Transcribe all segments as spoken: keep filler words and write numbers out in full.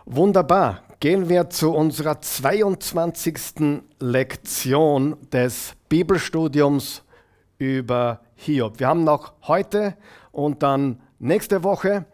Wunderbar. Gehen wir zu unserer zweiundzwanzigsten Lektion des Bibelstudiums über Hiob. Wir haben noch heute und dann nächste Woche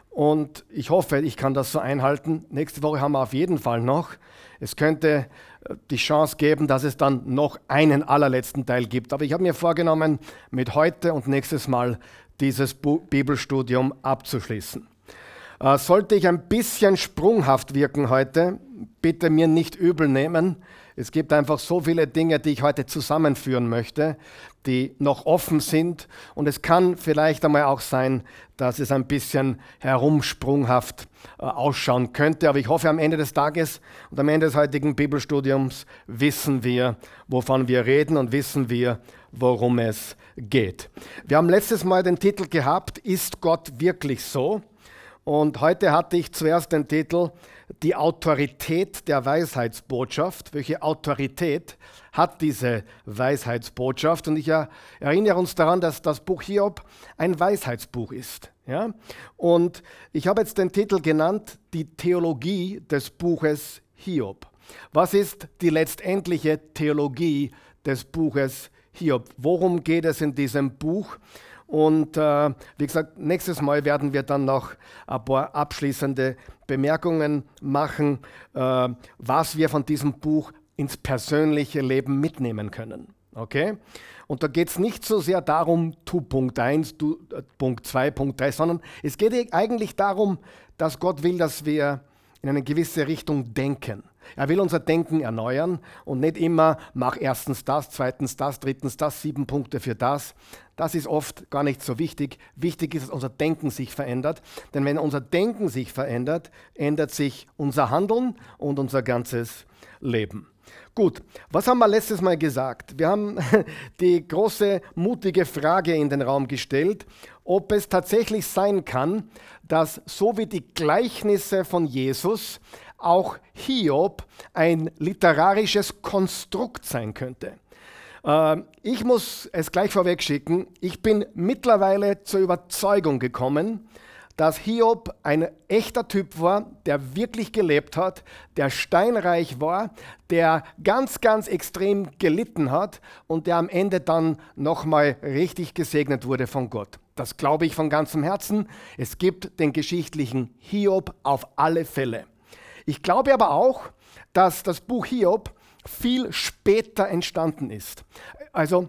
und ich hoffe, ich kann das so einhalten. Nächste Woche haben wir auf jeden Fall noch. Es könnte die Chance geben, dass es dann noch einen allerletzten Teil gibt. Aber ich habe mir vorgenommen, mit heute und nächstes Mal dieses Bibelstudium abzuschließen. Äh, sollte ich ein bisschen sprunghaft wirken heute, bitte mir nicht übel nehmen. Es gibt einfach so viele Dinge, die ich heute zusammenführen möchte, die noch offen sind. Und es kann vielleicht einmal auch sein, dass es ein bisschen herumsprunghaft äh, ausschauen könnte. Aber ich hoffe, am Ende des Tages und am Ende des heutigen Bibelstudiums wissen wir, wovon wir reden und wissen wir, worum es geht. Wir haben letztes Mal den Titel gehabt, Ist Gott wirklich so? Und heute hatte ich zuerst den Titel Die Autorität der Weisheitsbotschaft. Welche Autorität hat diese Weisheitsbotschaft? Und ich erinnere uns daran, dass das Buch Hiob ein Weisheitsbuch ist. Ja? Und ich habe jetzt den Titel genannt, die Theologie des Buches Hiob. Was ist die letztendliche Theologie des Buches Hiob? Worum geht es in diesem Buch? Und äh, wie gesagt, nächstes Mal werden wir dann noch ein paar abschließende Bemerkungen machen, äh, was wir von diesem Buch ins persönliche Leben mitnehmen können. Okay? Und da geht es nicht so sehr darum, tu Punkt eins, du äh, Punkt zwei, Punkt drei, sondern es geht eigentlich darum, dass Gott will, dass wir in eine gewisse Richtung denken. Er will unser Denken erneuern und nicht immer, mach erstens das, zweitens das, drittens das, sieben Punkte für das. Das ist oft gar nicht so wichtig. Wichtig ist, dass unser Denken sich verändert. Denn wenn unser Denken sich verändert, ändert sich unser Handeln und unser ganzes Leben. Gut, was haben wir letztes Mal gesagt? Wir haben die große, mutige Frage in den Raum gestellt, ob es tatsächlich sein kann, dass so wie die Gleichnisse von Jesus auch Hiob ein literarisches Konstrukt sein könnte. Äh, ich muss es gleich vorweg schicken, ich bin mittlerweile zur Überzeugung gekommen, dass Hiob ein echter Typ war, der wirklich gelebt hat, der steinreich war, der ganz, ganz extrem gelitten hat und der am Ende dann nochmal richtig gesegnet wurde von Gott. Das glaube ich von ganzem Herzen. Es gibt den geschichtlichen Hiob auf alle Fälle. Ich glaube aber auch, dass das Buch Hiob viel später entstanden ist. Also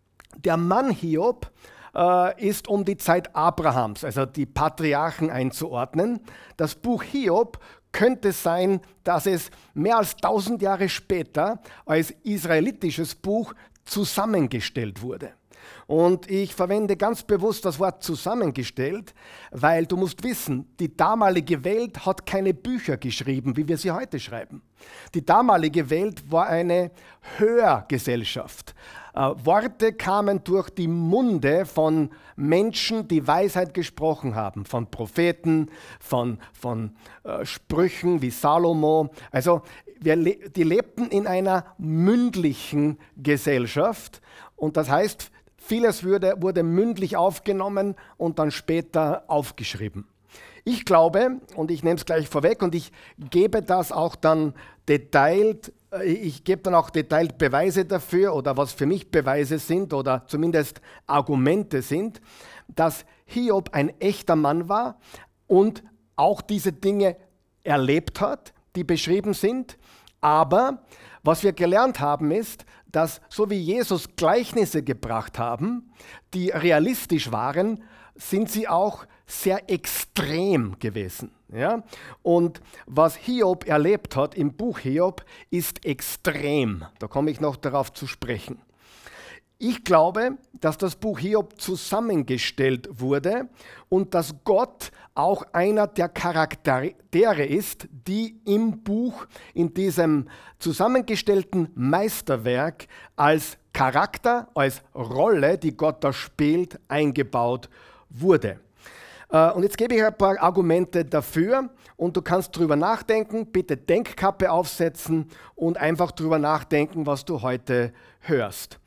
der Mann Hiob äh, ist um die Zeit Abrahams, also die Patriarchen einzuordnen. Das Buch Hiob könnte sein, dass es mehr als tausend Jahre später als israelitisches Buch zusammengestellt wurde. Und ich verwende ganz bewusst das Wort zusammengestellt, weil du musst wissen, die damalige Welt hat keine Bücher geschrieben, wie wir sie heute schreiben. Die damalige Welt war eine Hörgesellschaft. Äh, Worte kamen durch die Munde von Menschen, die Weisheit gesprochen haben, von Propheten, von, von äh, Sprüchen wie Salomo. Also wir le- die lebten in einer mündlichen Gesellschaft und das heißt, vieles wurde, wurde mündlich aufgenommen und dann später aufgeschrieben. Ich glaube, und ich nehme es gleich vorweg und ich gebe das auch dann detailliert, ich gebe dann auch detailliert Beweise dafür oder was für mich Beweise sind oder zumindest Argumente sind, dass Hiob ein echter Mann war und auch diese Dinge erlebt hat, die beschrieben sind. Aber was wir gelernt haben ist, dass so wie Jesus Gleichnisse gebracht haben, die realistisch waren, sind sie auch sehr extrem gewesen. Ja? Und was Hiob erlebt hat im Buch Hiob, ist extrem. Da komme ich noch darauf zu sprechen. Ich glaube, dass das Buch Hiob zusammengestellt wurde und dass Gott auch einer der Charaktere ist, die im Buch, in diesem zusammengestellten Meisterwerk als Charakter, als Rolle, die Gott da spielt, eingebaut wurde. Und jetzt gebe ich ein paar Argumente dafür und du kannst drüber nachdenken, bitte Denkkappe aufsetzen und einfach drüber nachdenken, was du heute hörst.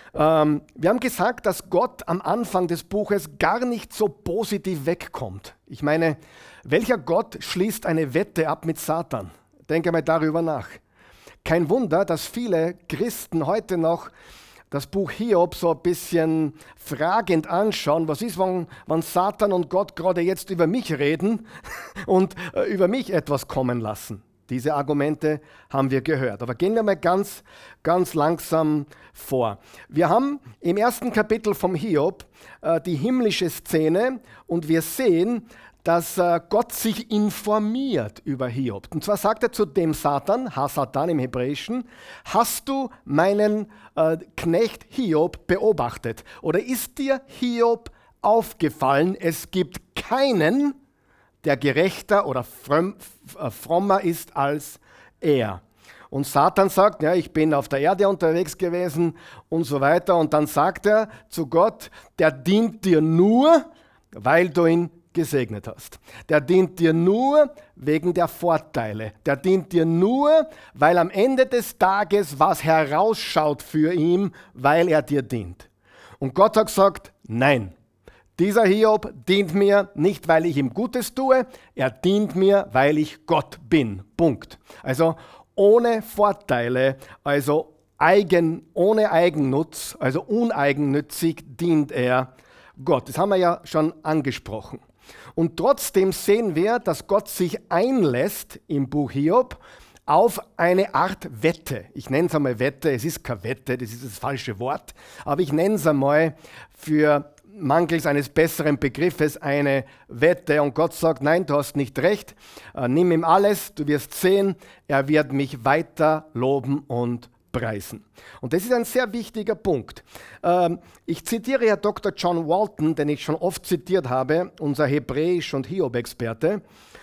Ähm, wir haben gesagt, dass Gott am Anfang des Buches gar nicht so positiv wegkommt. Ich meine, welcher Gott schließt eine Wette ab mit Satan? Denke mal darüber nach. Kein Wunder, dass viele Christen heute noch das Buch Hiob so ein bisschen fragend anschauen. Was ist, wenn, wenn Satan und Gott gerade jetzt über mich reden und äh, über mich etwas kommen lassen? Diese Argumente haben wir gehört. Aber gehen wir mal ganz, ganz langsam vor. Wir haben im ersten Kapitel vom Hiob äh, die himmlische Szene und wir sehen, dass äh, Gott sich informiert über Hiob. Und zwar sagt er zu dem Satan, Ha-Satan im Hebräischen, hast du meinen äh, Knecht Hiob beobachtet? Oder ist dir Hiob aufgefallen, es gibt keinen, der gerechter oder frömm, äh, frommer ist als er? Und Satan sagt, ja, ich bin auf der Erde unterwegs gewesen und so weiter. Und dann sagt er zu Gott, der dient dir nur, weil du ihn gesegnet hast. Der dient dir nur wegen der Vorteile. Der dient dir nur, weil am Ende des Tages was herausschaut für ihn, weil er dir dient. Und Gott hat gesagt, nein, dieser Hiob dient mir nicht, weil ich ihm Gutes tue, er dient mir, weil ich Gott bin. Punkt. Also ohne Vorteile, also eigen, ohne Eigennutz, also uneigennützig dient er Gott. Das haben wir ja schon angesprochen. Und trotzdem sehen wir, dass Gott sich einlässt im Buch Hiob auf eine Art Wette. Ich nenne es einmal Wette, es ist keine Wette, das ist das falsche Wort, aber ich nenne es einmal für mangels eines besseren Begriffes eine Wette. Und Gott sagt, nein, du hast nicht recht, äh, nimm ihm alles, du wirst sehen, er wird mich weiter loben und preisen. Und das ist ein sehr wichtiger Punkt. Ähm, ich zitiere ja Doktor John Walton, den ich schon oft zitiert habe, unser Hebräisch- und Hiob-Experte.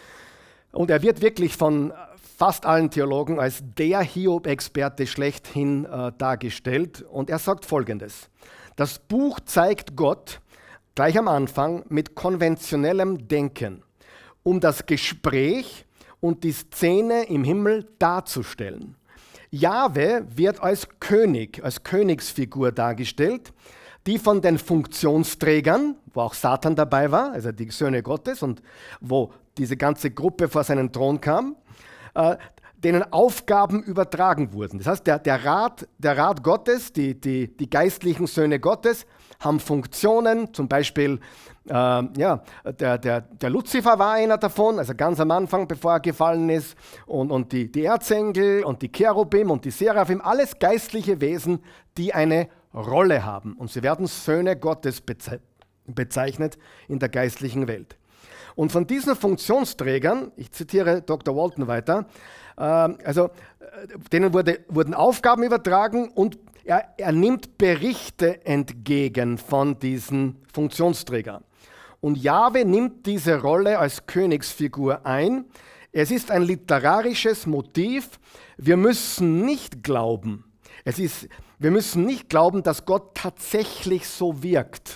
Und er wird wirklich von fast allen Theologen als der Hiob-Experte schlechthin äh, dargestellt. Und er sagt Folgendes: Das Buch zeigt Gott gleich am Anfang mit konventionellem Denken, um das Gespräch und die Szene im Himmel darzustellen. Jahwe wird als König, als Königsfigur dargestellt, die von den Funktionsträgern, wo auch Satan dabei war, also die Söhne Gottes und wo diese ganze Gruppe vor seinen Thron kam, äh, denen Aufgaben übertragen wurden. Das heißt, der, der, Rat, der Rat Gottes, die, die, die geistlichen Söhne Gottes, haben Funktionen, zum Beispiel äh, ja, der, der, der Luzifer war einer davon, also ganz am Anfang, bevor er gefallen ist, und, und die, die Erzengel und die Cherubim und die Seraphim, alles geistliche Wesen, die eine Rolle haben. Und sie werden Söhne Gottes beze- bezeichnet in der geistlichen Welt. Und von diesen Funktionsträgern, ich zitiere Doktor Walton weiter, äh, also äh, denen wurde, wurden Aufgaben übertragen und er, er nimmt Berichte entgegen von diesen Funktionsträgern. Und Jahwe nimmt diese Rolle als Königsfigur ein. Es ist ein literarisches Motiv. Wir müssen nicht glauben, es ist, wir müssen nicht glauben, dass Gott tatsächlich so wirkt.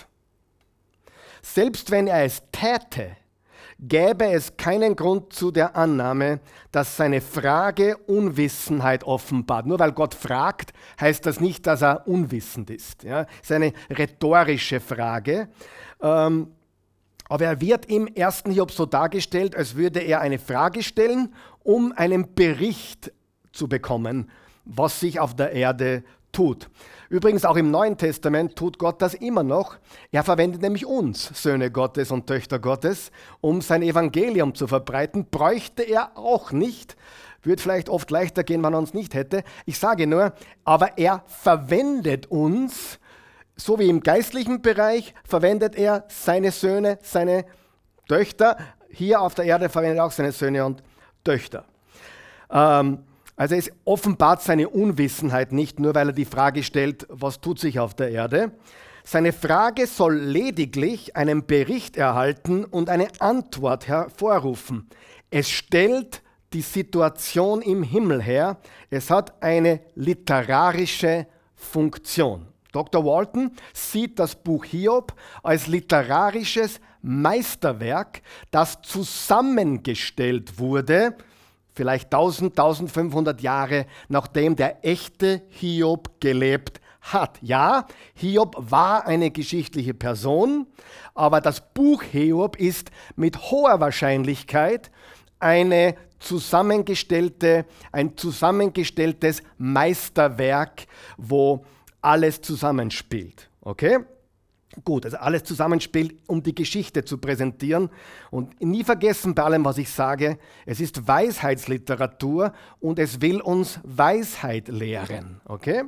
Selbst wenn er es täte, gäbe es keinen Grund zu der Annahme, dass seine Frage Unwissenheit offenbart. Nur weil Gott fragt, heißt das nicht, dass er unwissend ist. Ja? Das ist eine rhetorische Frage. Ähm, aber er wird im ersten Hiob so dargestellt, als würde er eine Frage stellen, um einen Bericht zu bekommen, was sich auf der Erde tut. Übrigens auch im Neuen Testament tut Gott das immer noch. Er verwendet nämlich uns, Söhne Gottes und Töchter Gottes, um sein Evangelium zu verbreiten. Bräuchte er auch nicht. Würde vielleicht oft leichter gehen, wenn er uns nicht hätte. Ich sage nur, aber er verwendet uns, so wie im geistlichen Bereich, verwendet er seine Söhne, seine Töchter. Hier auf der Erde verwendet er auch seine Söhne und Töchter. Ähm, Also es offenbart seine Unwissenheit nicht, nur weil er die Frage stellt, was tut sich auf der Erde. Seine Frage soll lediglich einen Bericht erhalten und eine Antwort hervorrufen. Es stellt die Situation im Himmel her. Es hat eine literarische Funktion. Doktor Walton sieht das Buch Hiob als literarisches Meisterwerk, das zusammengestellt wurde, vielleicht tausend, tausendfünfhundert Jahre nachdem der echte Hiob gelebt hat. Ja, Hiob war eine geschichtliche Person, aber das Buch Hiob ist mit hoher Wahrscheinlichkeit eine zusammengestellte, ein zusammengestelltes Meisterwerk, wo alles zusammenspielt. Okay? Gut, also alles zusammenspielt, um die Geschichte zu präsentieren. Und nie vergessen bei allem, was ich sage, es ist Weisheitsliteratur und es will uns Weisheit lehren. Okay?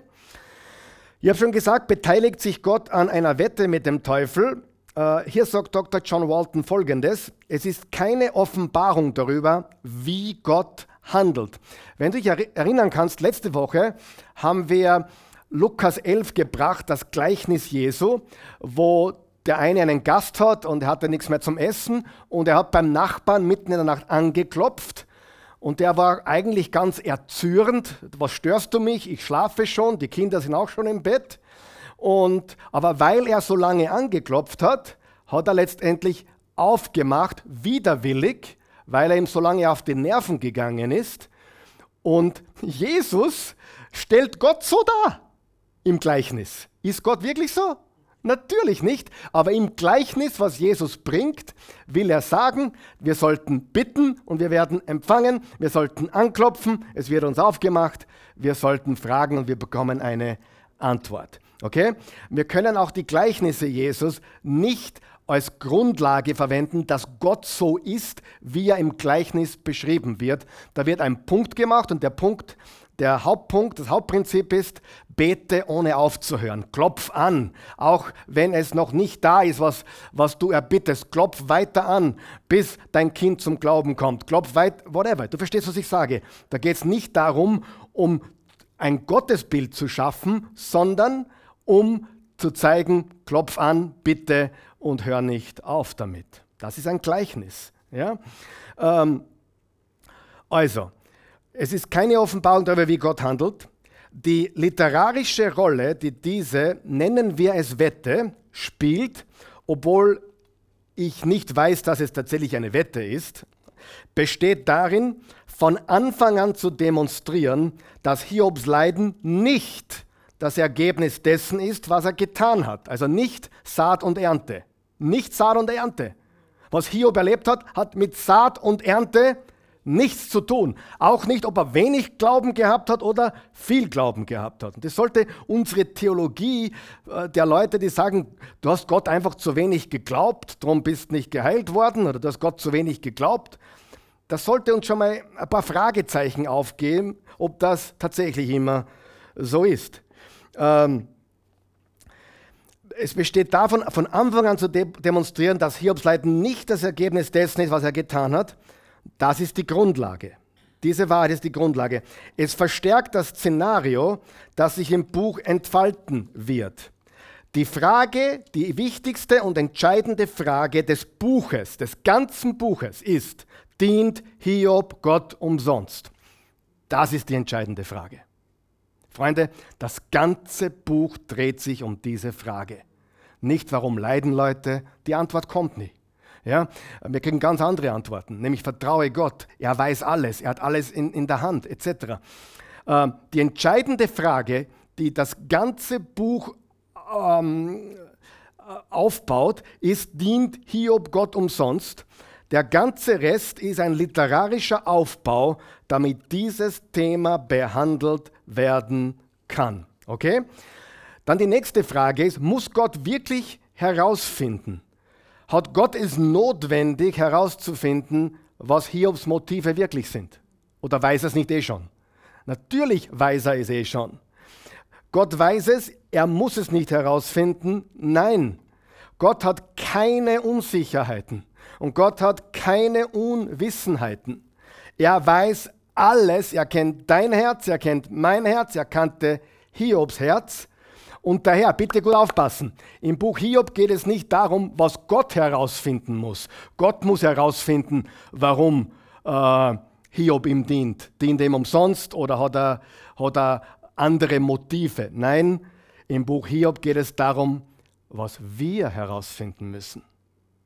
Ich habe schon gesagt, beteiligt sich Gott an einer Wette mit dem Teufel. Uh, hier sagt Doktor John Walton Folgendes: Es ist keine Offenbarung darüber, wie Gott handelt. Wenn du dich er- erinnern kannst, letzte Woche haben wir Lukas elf gebracht, das Gleichnis Jesu, wo der eine einen Gast hat und er hatte nichts mehr zum Essen und er hat beim Nachbarn mitten in der Nacht angeklopft und der war eigentlich ganz erzürnt. Was störst du mich? Ich schlafe schon, die Kinder sind auch schon im Bett. Und, aber weil er so lange angeklopft hat, hat er letztendlich aufgemacht, widerwillig, weil er ihm so lange auf die Nerven gegangen ist. Und Jesus stellt Gott so dar im Gleichnis. Ist Gott wirklich so? Natürlich nicht, aber im Gleichnis, was Jesus bringt, will er sagen, wir sollten bitten und wir werden empfangen, wir sollten anklopfen, es wird uns aufgemacht, wir sollten fragen und wir bekommen eine Antwort. Okay? Wir können auch die Gleichnisse Jesus nicht als Grundlage verwenden, dass Gott so ist, wie er im Gleichnis beschrieben wird. Da wird ein Punkt gemacht und der Punkt, der Hauptpunkt, das Hauptprinzip ist, bete ohne aufzuhören. Klopf an, auch wenn es noch nicht da ist, was, was du erbittest. Klopf weiter an, bis dein Kind zum Glauben kommt. Klopf weit, whatever. Du verstehst, was ich sage. Da geht es nicht darum, um ein Gottesbild zu schaffen, sondern um zu zeigen, klopf an, bitte und hör nicht auf damit. Das ist ein Gleichnis. Ja? Ähm, also, es ist keine Offenbarung darüber, wie Gott handelt. Die literarische Rolle, die diese, nennen wir es Wette, spielt, obwohl ich nicht weiß, dass es tatsächlich eine Wette ist, besteht darin, von Anfang an zu demonstrieren, dass Hiobs Leiden nicht das Ergebnis dessen ist, was er getan hat. Also nicht Saat und Ernte. Nicht Saat und Ernte. Was Hiob erlebt hat, hat mit Saat und Ernte nichts zu tun. Auch nicht, ob er wenig Glauben gehabt hat oder viel Glauben gehabt hat. Und das sollte unsere Theologie äh, der Leute, die sagen, du hast Gott einfach zu wenig geglaubt, darum bist nicht geheilt worden oder du hast Gott zu wenig geglaubt, das sollte uns schon mal ein paar Fragezeichen aufgeben, ob das tatsächlich immer so ist. Ähm, es besteht davon, von Anfang an zu de- demonstrieren, dass Hiobs Leiden nicht das Ergebnis dessen ist, was er getan hat. Das ist die Grundlage. Diese Wahrheit ist die Grundlage. Es verstärkt das Szenario, das sich im Buch entfalten wird. Die Frage, die wichtigste und entscheidende Frage des Buches, des ganzen Buches ist, dient Hiob Gott umsonst? Das ist die entscheidende Frage. Freunde, das ganze Buch dreht sich um diese Frage. Nicht, warum leiden Leute, die Antwort kommt nicht. Ja, wir kriegen ganz andere Antworten, nämlich vertraue Gott, er weiß alles, er hat alles in, in der Hand, et cetera. Äh, die entscheidende Frage, die das ganze Buch ähm, aufbaut, ist, dient Hiob Gott umsonst? Der ganze Rest ist ein literarischer Aufbau, damit dieses Thema behandelt werden kann. Okay? Dann die nächste Frage ist, muss Gott wirklich herausfinden? Hat Gott es notwendig herauszufinden, was Hiobs Motive wirklich sind? Oder weiß er es nicht eh schon? Natürlich weiß er es eh schon. Gott weiß es, er muss es nicht herausfinden. Nein, Gott hat keine Unsicherheiten und Gott hat keine Unwissenheiten. Er weiß alles, er kennt dein Herz, er kennt mein Herz, er kannte Hiobs Herz. Und daher, bitte gut aufpassen, im Buch Hiob geht es nicht darum, was Gott herausfinden muss. Gott muss herausfinden, warum äh, Hiob ihm dient. Dient er ihm umsonst oder hat er, hat er andere Motive? Nein, im Buch Hiob geht es darum, was wir herausfinden müssen.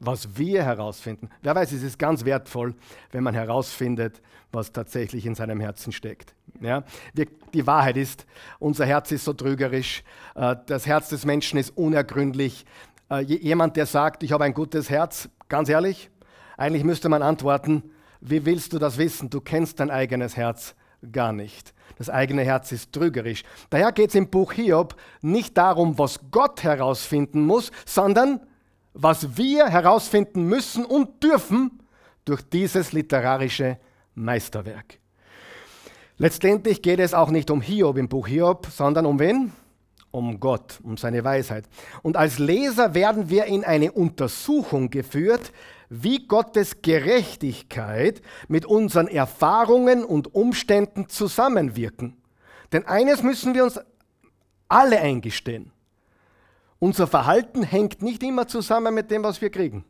was wir herausfinden. Wer weiß, es ist ganz wertvoll, wenn man herausfindet, was tatsächlich in seinem Herzen steckt. Ja? Wir, die Wahrheit ist, unser Herz ist so trügerisch, äh, das Herz des Menschen ist unergründlich. Äh, jemand, der sagt, ich habe ein gutes Herz, ganz ehrlich, eigentlich müsste man antworten, wie willst du das wissen? Du kennst dein eigenes Herz gar nicht. Das eigene Herz ist trügerisch. Daher geht es im Buch Hiob nicht darum, was Gott herausfinden muss, sondern was wir herausfinden müssen und dürfen durch dieses literarische Meisterwerk. Letztendlich geht es auch nicht um Hiob im Buch Hiob, sondern um wen? Um Gott, um seine Weisheit. Und als Leser werden wir in eine Untersuchung geführt, wie Gottes Gerechtigkeit mit unseren Erfahrungen und Umständen zusammenwirken. Denn eines müssen wir uns alle eingestehen. Unser Verhalten hängt nicht immer zusammen mit dem, was wir kriegen.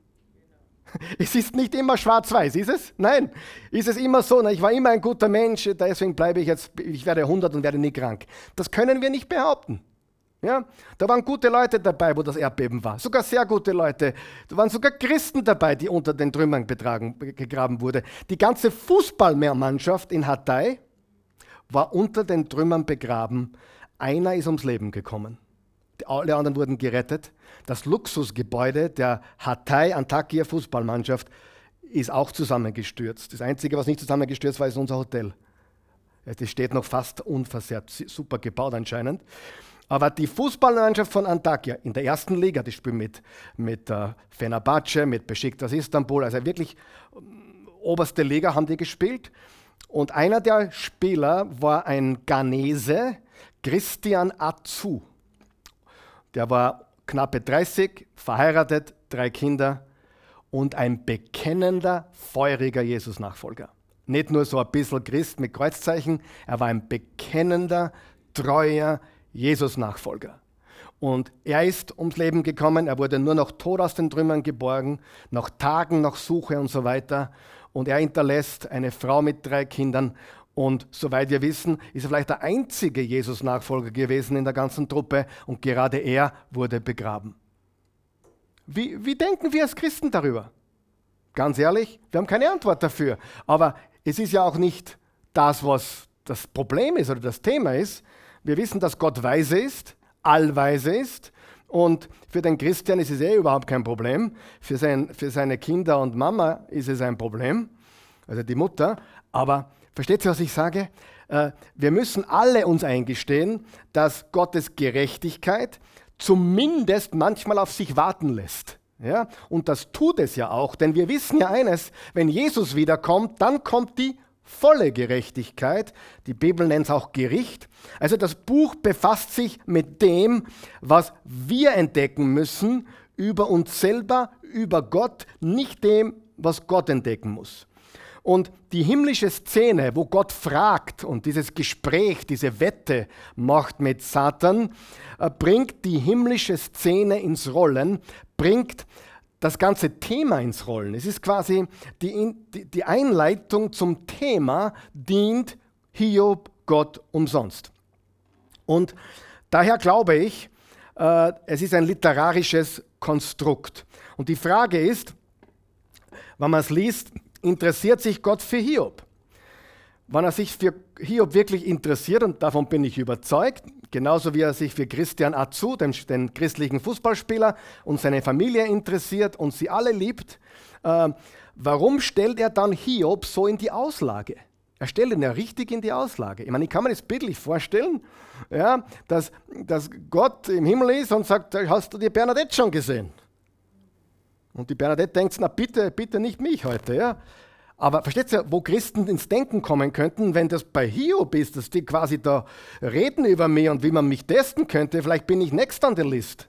Es ist nicht immer schwarz-weiß, ist es? Nein. Ist es immer so, na, ich war immer ein guter Mensch, deswegen bleibe ich jetzt, ich werde hundert und werde nie krank. Das können wir nicht behaupten. Ja? Da waren gute Leute dabei, wo das Erdbeben war. Sogar sehr gute Leute. Da waren sogar Christen dabei, die unter den Trümmern betragen, gegraben wurde. Die ganze Fußballmannschaft in Hatay war unter den Trümmern begraben. Einer ist ums Leben gekommen. Alle anderen wurden gerettet. Das Luxusgebäude der Hatay Antakya Fußballmannschaft ist auch zusammengestürzt. Das Einzige, was nicht zusammengestürzt war, ist unser Hotel. Das steht noch fast unversehrt, super gebaut anscheinend. Aber die Fußballmannschaft von Antakya in der ersten Liga, die spielt mit, mit uh, Fenerbahce, mit Besiktas Istanbul, also wirklich um, oberste Liga haben die gespielt. Und einer der Spieler war ein Ghanese, Christian Atsu. Der war knappe dreißig, verheiratet, drei Kinder und ein bekennender, feuriger Jesus-Nachfolger. Nicht nur so ein bisschen Christ mit Kreuzzeichen, er war ein bekennender, treuer Jesus-Nachfolger. Und er ist ums Leben gekommen, er wurde nur noch tot aus den Trümmern geborgen, nach Tagen, nach Suche und so weiter. Und er hinterlässt eine Frau mit drei Kindern. Und soweit wir wissen, ist er vielleicht der einzige Jesus-Nachfolger gewesen in der ganzen Truppe und gerade er wurde begraben. Wie, wie denken wir als Christen darüber? Ganz ehrlich, wir haben keine Antwort dafür. Aber es ist ja auch nicht das, was das Problem ist oder das Thema ist. Wir wissen, dass Gott weise ist, allweise ist und für den Christian ist es eh überhaupt kein Problem. Für, sein, für seine Kinder und Mama ist es ein Problem, also die Mutter. Aber versteht ihr, was ich sage? Äh, wir müssen alle uns eingestehen, dass Gottes Gerechtigkeit zumindest manchmal auf sich warten lässt. Ja? Und das tut es ja auch, denn wir wissen ja eines, wenn Jesus wiederkommt, dann kommt die volle Gerechtigkeit. Die Bibel nennt es auch Gericht. Also das Buch befasst sich mit dem, was wir entdecken müssen über uns selber, über Gott, nicht dem, was Gott entdecken muss. Und die himmlische Szene, wo Gott fragt und dieses Gespräch, diese Wette macht mit Satan, bringt die himmlische Szene ins Rollen, bringt das ganze Thema ins Rollen. Es ist quasi die, die, die Einleitung zum Thema, dient Hiob Gott umsonst. Und daher glaube ich, äh, es ist ein literarisches Konstrukt. Und die Frage ist, wenn man es liest, interessiert sich Gott für Hiob? Wenn er sich für Hiob wirklich interessiert, und davon bin ich überzeugt, genauso wie er sich für Christian Atsu, den, den christlichen Fußballspieler, und seine Familie interessiert und sie alle liebt, äh, warum stellt er dann Hiob so in die Auslage? Er stellt ihn ja richtig in die Auslage. Ich meine, ich kann mir das bildlich vorstellen, ja, dass, dass Gott im Himmel ist und sagt, hast du die Bernadette schon gesehen? Und die Bernadette denkt, na bitte, bitte nicht mich heute. Ja? Aber versteht ihr, wo Christen ins Denken kommen könnten, wenn das bei Hiob ist, dass die quasi da reden über mich und wie man mich testen könnte, vielleicht bin ich next on the list.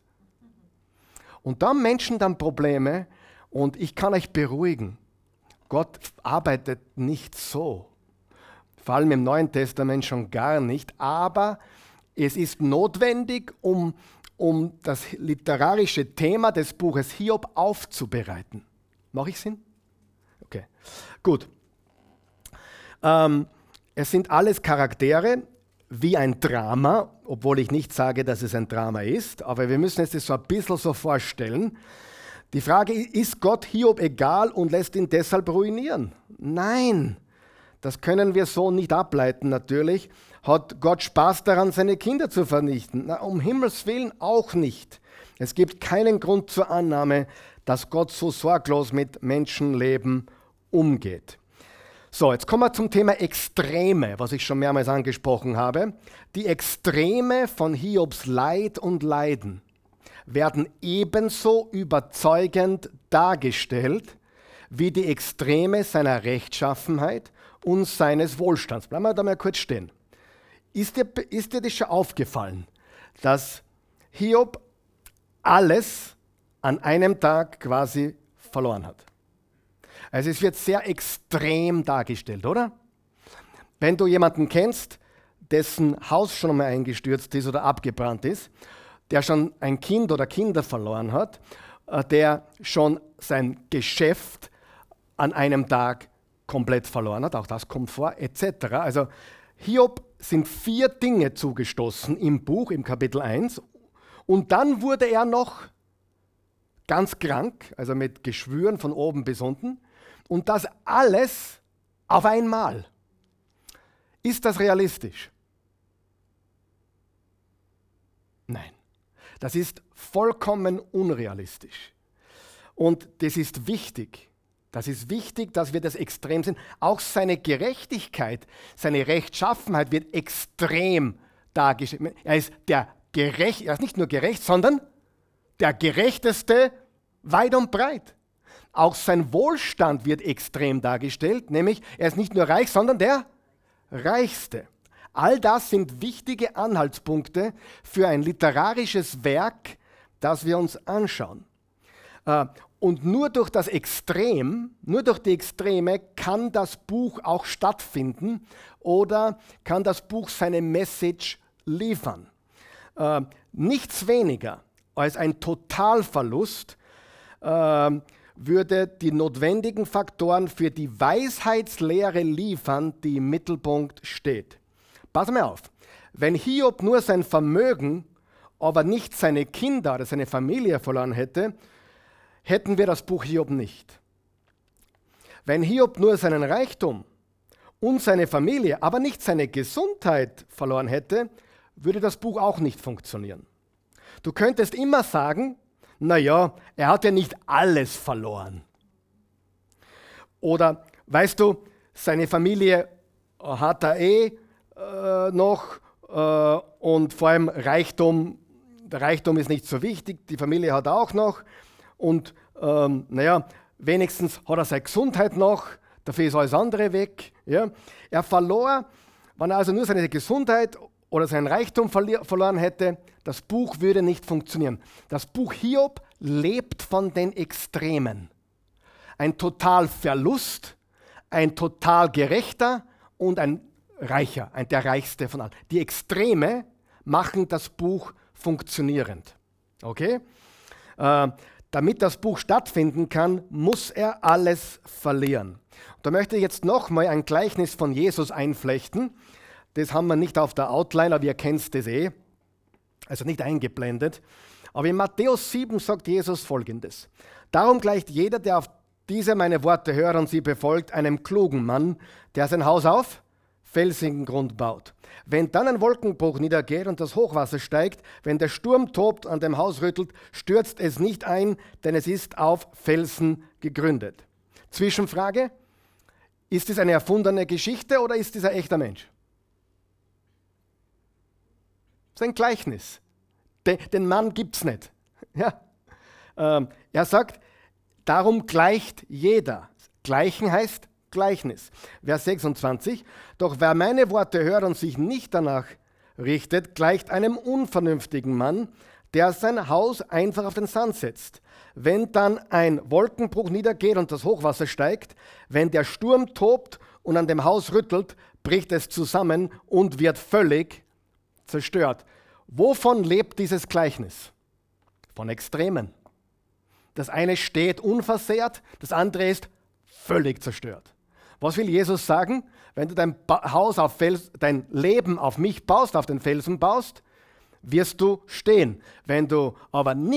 Und da haben Menschen dann Probleme und ich kann euch beruhigen, Gott arbeitet nicht so. Vor allem im Neuen Testament schon gar nicht, aber es ist notwendig, um, um das literarische Thema des Buches Hiob aufzubereiten. Mache ich Sinn? Okay, gut. Ähm, es sind alles Charaktere wie ein Drama, obwohl ich nicht sage, dass es ein Drama ist, aber wir müssen es sich so ein bisschen so vorstellen. Die Frage ist, ist Gott Hiob egal und lässt ihn deshalb ruinieren? Nein, das können wir so nicht ableiten natürlich. Hat Gott Spaß daran, seine Kinder zu vernichten? Na, um Himmels Willen auch nicht. Es gibt keinen Grund zur Annahme, dass Gott so sorglos mit Menschenleben umgeht. So, jetzt kommen wir zum Thema Extreme, was ich schon mehrmals angesprochen habe. Die Extreme von Hiobs Leid und Leiden werden ebenso überzeugend dargestellt wie die Extreme seiner Rechtschaffenheit und seines Wohlstands. Bleiben wir da mal kurz stehen. Ist dir, ist dir das schon aufgefallen, dass Hiob alles an einem Tag quasi verloren hat? Also es wird sehr extrem dargestellt, oder? Wenn du jemanden kennst, dessen Haus schon einmal eingestürzt ist oder abgebrannt ist, der schon ein Kind oder Kinder verloren hat, der schon sein Geschäft an einem Tag komplett verloren hat, auch das kommt vor, et cetera. Also Hiob sind vier Dinge zugestoßen im Buch, im Kapitel eins, und dann wurde er noch ganz krank, also mit Geschwüren von oben bis unten, und das alles auf einmal. Ist das realistisch? Nein. Das ist vollkommen unrealistisch. Und das ist wichtig. Das ist wichtig, dass wir das extrem sehen. Auch seine Gerechtigkeit, seine Rechtschaffenheit wird extrem dargestellt. Er ist, der gerecht, er ist nicht nur gerecht, sondern der Gerechteste weit und breit. Auch sein Wohlstand wird extrem dargestellt, nämlich er ist nicht nur reich, sondern der Reichste. All das sind wichtige Anhaltspunkte für ein literarisches Werk, das wir uns anschauen. Und nur durch das Extrem, nur durch die Extreme kann das Buch auch stattfinden oder kann das Buch seine Message liefern. Nichts weniger als ein Totalverlust würde die notwendigen Faktoren für die Weisheitslehre liefern, die im Mittelpunkt steht. Pass mal auf, wenn Hiob nur sein Vermögen, aber nicht seine Kinder oder seine Familie verloren hätte, hätten wir das Buch Hiob nicht. Wenn Hiob nur seinen Reichtum und seine Familie, aber nicht seine Gesundheit verloren hätte, würde das Buch auch nicht funktionieren. Du könntest immer sagen, naja, er hat ja nicht alles verloren. Oder, weißt du, seine Familie hat er eh äh, noch äh, und vor allem Reichtum, der Reichtum ist nicht so wichtig, die Familie hat er auch noch und ähm, naja, wenigstens hat er seine Gesundheit noch, dafür ist alles andere weg. Ja? Er verlor, wenn er also nur seine Gesundheit oder seinen Reichtum verloren hätte, das Buch würde nicht funktionieren. Das Buch Hiob lebt von den Extremen. Ein Totalverlust, ein total gerechter und ein Reicher, ein, der reichste von allen. Die Extreme machen das Buch funktionierend. Okay? Äh, damit das Buch stattfinden kann, muss er alles verlieren. Da möchte ich jetzt nochmal ein Gleichnis von Jesus einflechten. Das haben wir nicht auf der Outline, aber ihr kennt das eh. Also nicht eingeblendet. Aber in Matthäus sieben sagt Jesus Folgendes. Darum gleicht jeder, der auf diese meine Worte hört und sie befolgt, einem klugen Mann, der sein Haus auf felsigen Grund baut. Wenn dann ein Wolkenbruch niedergeht und das Hochwasser steigt, wenn der Sturm tobt, an dem Haus rüttelt, stürzt es nicht ein, denn es ist auf Felsen gegründet. Zwischenfrage, ist es eine erfundene Geschichte oder ist es ein echter Mensch? Das ist ein Gleichnis. Den, den Mann gibt es nicht. Ja. Ähm, er sagt, darum gleicht jeder. Gleichen heißt Gleichnis. Vers sechsundzwanzig. Doch wer meine Worte hört und sich nicht danach richtet, gleicht einem unvernünftigen Mann, der sein Haus einfach auf den Sand setzt. Wenn dann ein Wolkenbruch niedergeht und das Hochwasser steigt, wenn der Sturm tobt und an dem Haus rüttelt, bricht es zusammen und wird völlig zerstört. Wovon lebt dieses Gleichnis? Von Extremen. Das eine steht unversehrt, das andere ist völlig zerstört. Was will Jesus sagen? Wenn du dein ba- Haus auf Fels, dein Leben auf mich baust, auf den Felsen baust, wirst du stehen. Wenn du aber nicht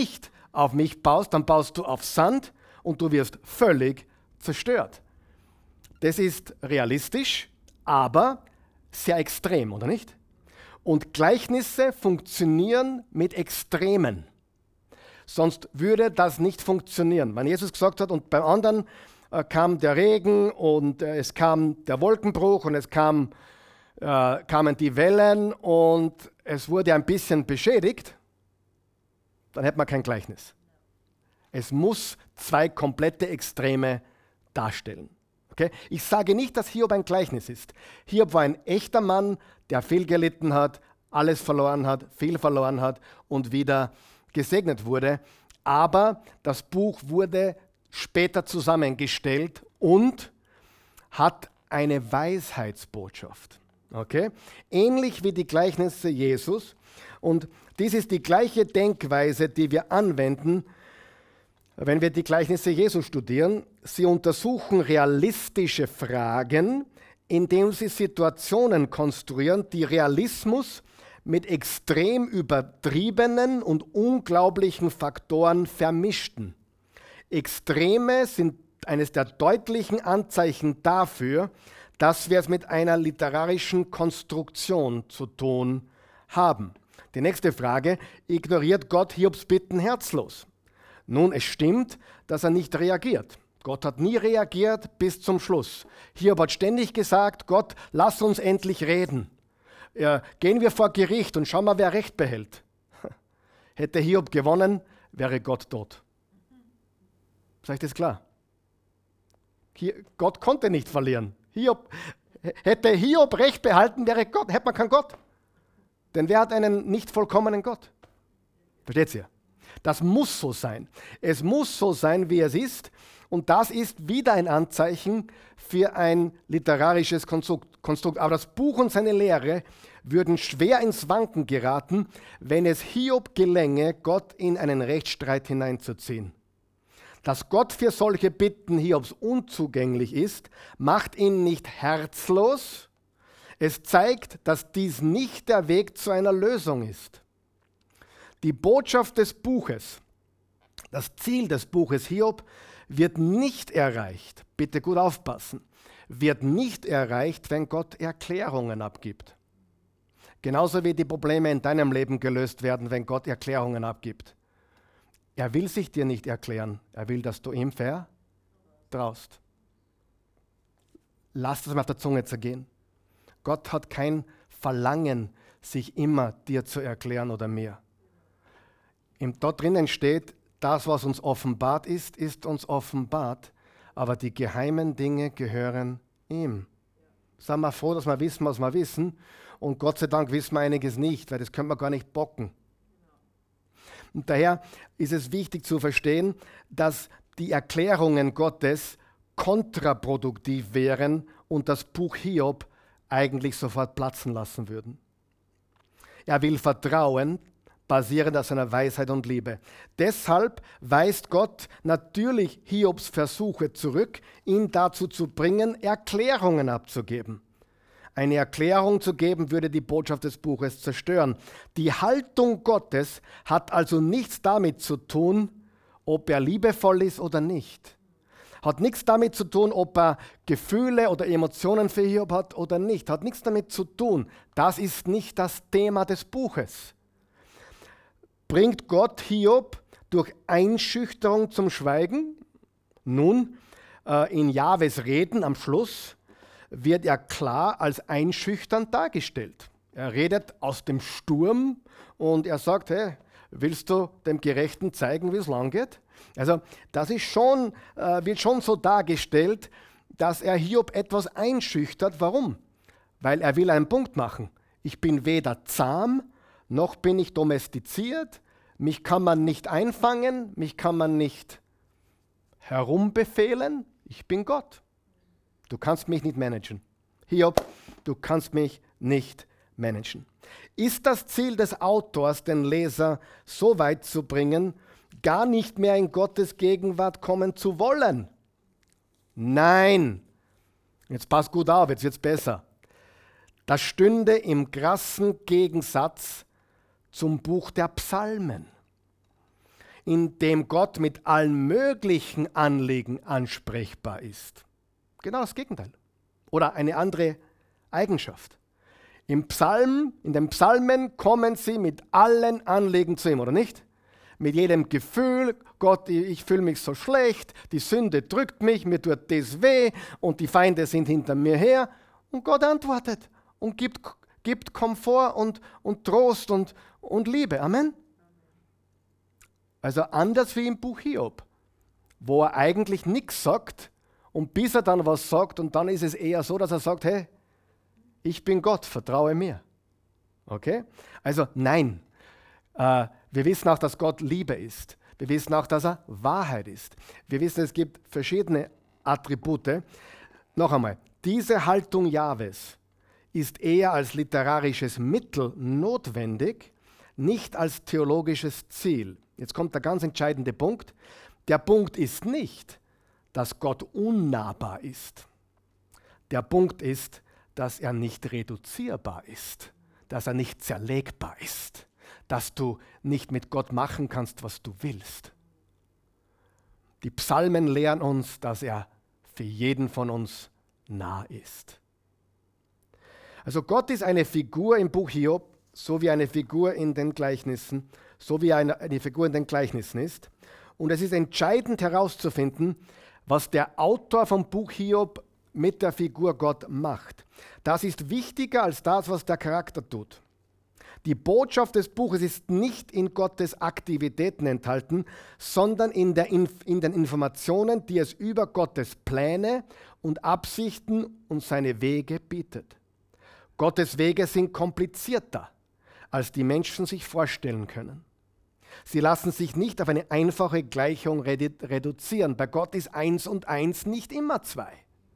auf mich baust, dann baust du auf Sand und du wirst völlig zerstört. Das ist realistisch, aber sehr extrem, oder nicht? Und Gleichnisse funktionieren mit Extremen. Sonst würde das nicht funktionieren. Wenn Jesus gesagt hat, und beim anderen äh, kam der Regen und äh, es kam der Wolkenbruch und es kam, äh, kamen die Wellen und es wurde ein bisschen beschädigt, dann hätte man kein Gleichnis. Es muss zwei komplette Extreme darstellen. Okay? Ich sage nicht, dass Hiob ein Gleichnis ist. Hiob war ein echter Mann, der viel gelitten hat, alles verloren hat, viel verloren hat und wieder gesegnet wurde. Aber das Buch wurde später zusammengestellt und hat eine Weisheitsbotschaft. Okay? Ähnlich wie die Gleichnisse Jesus. Und dies ist die gleiche Denkweise, die wir anwenden, wenn wir die Gleichnisse Jesu studieren. Sie untersuchen realistische Fragen, indem sie Situationen konstruieren, die Realismus mit extrem übertriebenen und unglaublichen Faktoren vermischten. Extreme sind eines der deutlichen Anzeichen dafür, dass wir es mit einer literarischen Konstruktion zu tun haben. Die nächste Frage: Ignoriert Gott Hiobs Bitten herzlos? Nun, es stimmt, dass er nicht reagiert. Gott hat nie reagiert bis zum Schluss. Hiob hat ständig gesagt: Gott, lass uns endlich reden. Ja, gehen wir vor Gericht und schauen mal, wer Recht behält. Hätte Hiob gewonnen, wäre Gott tot. Ist euch das klar? Hier, Gott konnte nicht verlieren. Hiob, hätte Hiob Recht behalten, wäre Gott, hätte man keinen Gott. Denn wer hat einen nicht vollkommenen Gott? Versteht ihr? Das muss so sein. Es muss so sein, wie es ist. Und das ist wieder ein Anzeichen für ein literarisches Konstrukt. Aber das Buch und seine Lehre würden schwer ins Wanken geraten, wenn es Hiob gelänge, Gott in einen Rechtsstreit hineinzuziehen. Dass Gott für solche Bitten Hiobs unzugänglich ist, macht ihn nicht herzlos. Es zeigt, dass dies nicht der Weg zu einer Lösung ist. Die Botschaft des Buches, das Ziel des Buches Hiob, wird nicht erreicht, bitte gut aufpassen, wird nicht erreicht, wenn Gott Erklärungen abgibt. Genauso wie die Probleme in deinem Leben gelöst werden, wenn Gott Erklärungen abgibt. Er will sich dir nicht erklären, er will, dass du ihm vertraust. Lass das mal auf der Zunge zergehen. Gott hat kein Verlangen, sich immer dir zu erklären oder mir. Dort drinnen steht, das, was uns offenbart ist, ist uns offenbart, aber die geheimen Dinge gehören ihm. Seien wir froh, dass wir wissen, was wir wissen, und Gott sei Dank wissen wir einiges nicht, weil das können wir gar nicht bocken. Und daher ist es wichtig zu verstehen, dass die Erklärungen Gottes kontraproduktiv wären und das Buch Hiob eigentlich sofort platzen lassen würden. Er will Vertrauen, basierend auf seiner Weisheit und Liebe. Deshalb weist Gott natürlich Hiobs Versuche zurück, ihn dazu zu bringen, Erklärungen abzugeben. Eine Erklärung zu geben, würde die Botschaft des Buches zerstören. Die Haltung Gottes hat also nichts damit zu tun, ob er liebevoll ist oder nicht. Hat nichts damit zu tun, ob er Gefühle oder Emotionen für Hiob hat oder nicht. Hat nichts damit zu tun. Das ist nicht das Thema des Buches. Bringt Gott Hiob durch Einschüchterung zum Schweigen? Nun, äh, in Jahwes Reden am Schluss wird er klar als einschüchternd dargestellt. Er redet aus dem Sturm und er sagt, hey, willst du dem Gerechten zeigen, wie es lang geht? Also das ist schon, äh, wird schon so dargestellt, dass er Hiob etwas einschüchtert. Warum? Weil er will einen Punkt machen. Ich bin weder zahm, noch bin ich domestiziert, mich kann man nicht einfangen, mich kann man nicht herumbefehlen, ich bin Gott. Du kannst mich nicht managen. Hiob, du kannst mich nicht managen. Ist das Ziel des Autors, den Leser so weit zu bringen, gar nicht mehr in Gottes Gegenwart kommen zu wollen? Nein. Jetzt passt gut auf, jetzt wird es besser. Das stünde im krassen Gegensatz zum Buch der Psalmen. in dem Gott mit allen möglichen Anliegen ansprechbar ist. Genau das Gegenteil. Oder eine andere Eigenschaft. Im Psalm, in den Psalmen kommen sie mit allen Anliegen zu ihm, oder nicht? Mit jedem Gefühl, Gott, ich fühle mich so schlecht, die Sünde drückt mich, mir tut das weh und die Feinde sind hinter mir her. Und Gott antwortet und gibt, gibt Komfort und, und Trost und, und Liebe. Amen? Also anders wie im Buch Hiob, wo er eigentlich nichts sagt und bis er dann was sagt und dann ist es eher so, dass er sagt, hey, ich bin Gott, vertraue mir. Okay? Also nein, äh, wir wissen auch, dass Gott Liebe ist. Wir wissen auch, dass er Wahrheit ist. Wir wissen, es gibt verschiedene Attribute. Noch einmal, diese Haltung Jahwes ist eher als literarisches Mittel notwendig, nicht als theologisches Ziel. Jetzt kommt der ganz entscheidende Punkt. Der Punkt ist nicht, dass Gott unnahbar ist. Der Punkt ist, dass er nicht reduzierbar ist, dass er nicht zerlegbar ist, dass du nicht mit Gott machen kannst, was du willst. Die Psalmen lehren uns, dass er für jeden von uns nah ist. Also Gott ist eine Figur im Buch Hiob, so wie eine Figur in den Gleichnissen, so wie eine, eine Figur in den Gleichnissen ist. Und es ist entscheidend herauszufinden, was der Autor vom Buch Hiob mit der Figur Gott macht. Das ist wichtiger als das, was der Charakter tut. Die Botschaft des Buches ist nicht in Gottes Aktivitäten enthalten, sondern in, der Inf- in den Informationen, die es über Gottes Pläne und Absichten und seine Wege bietet. Gottes Wege sind komplizierter, als die Menschen sich vorstellen können. Sie lassen sich nicht auf eine einfache Gleichung redu- reduzieren. Bei Gott ist eins und eins nicht immer zwei.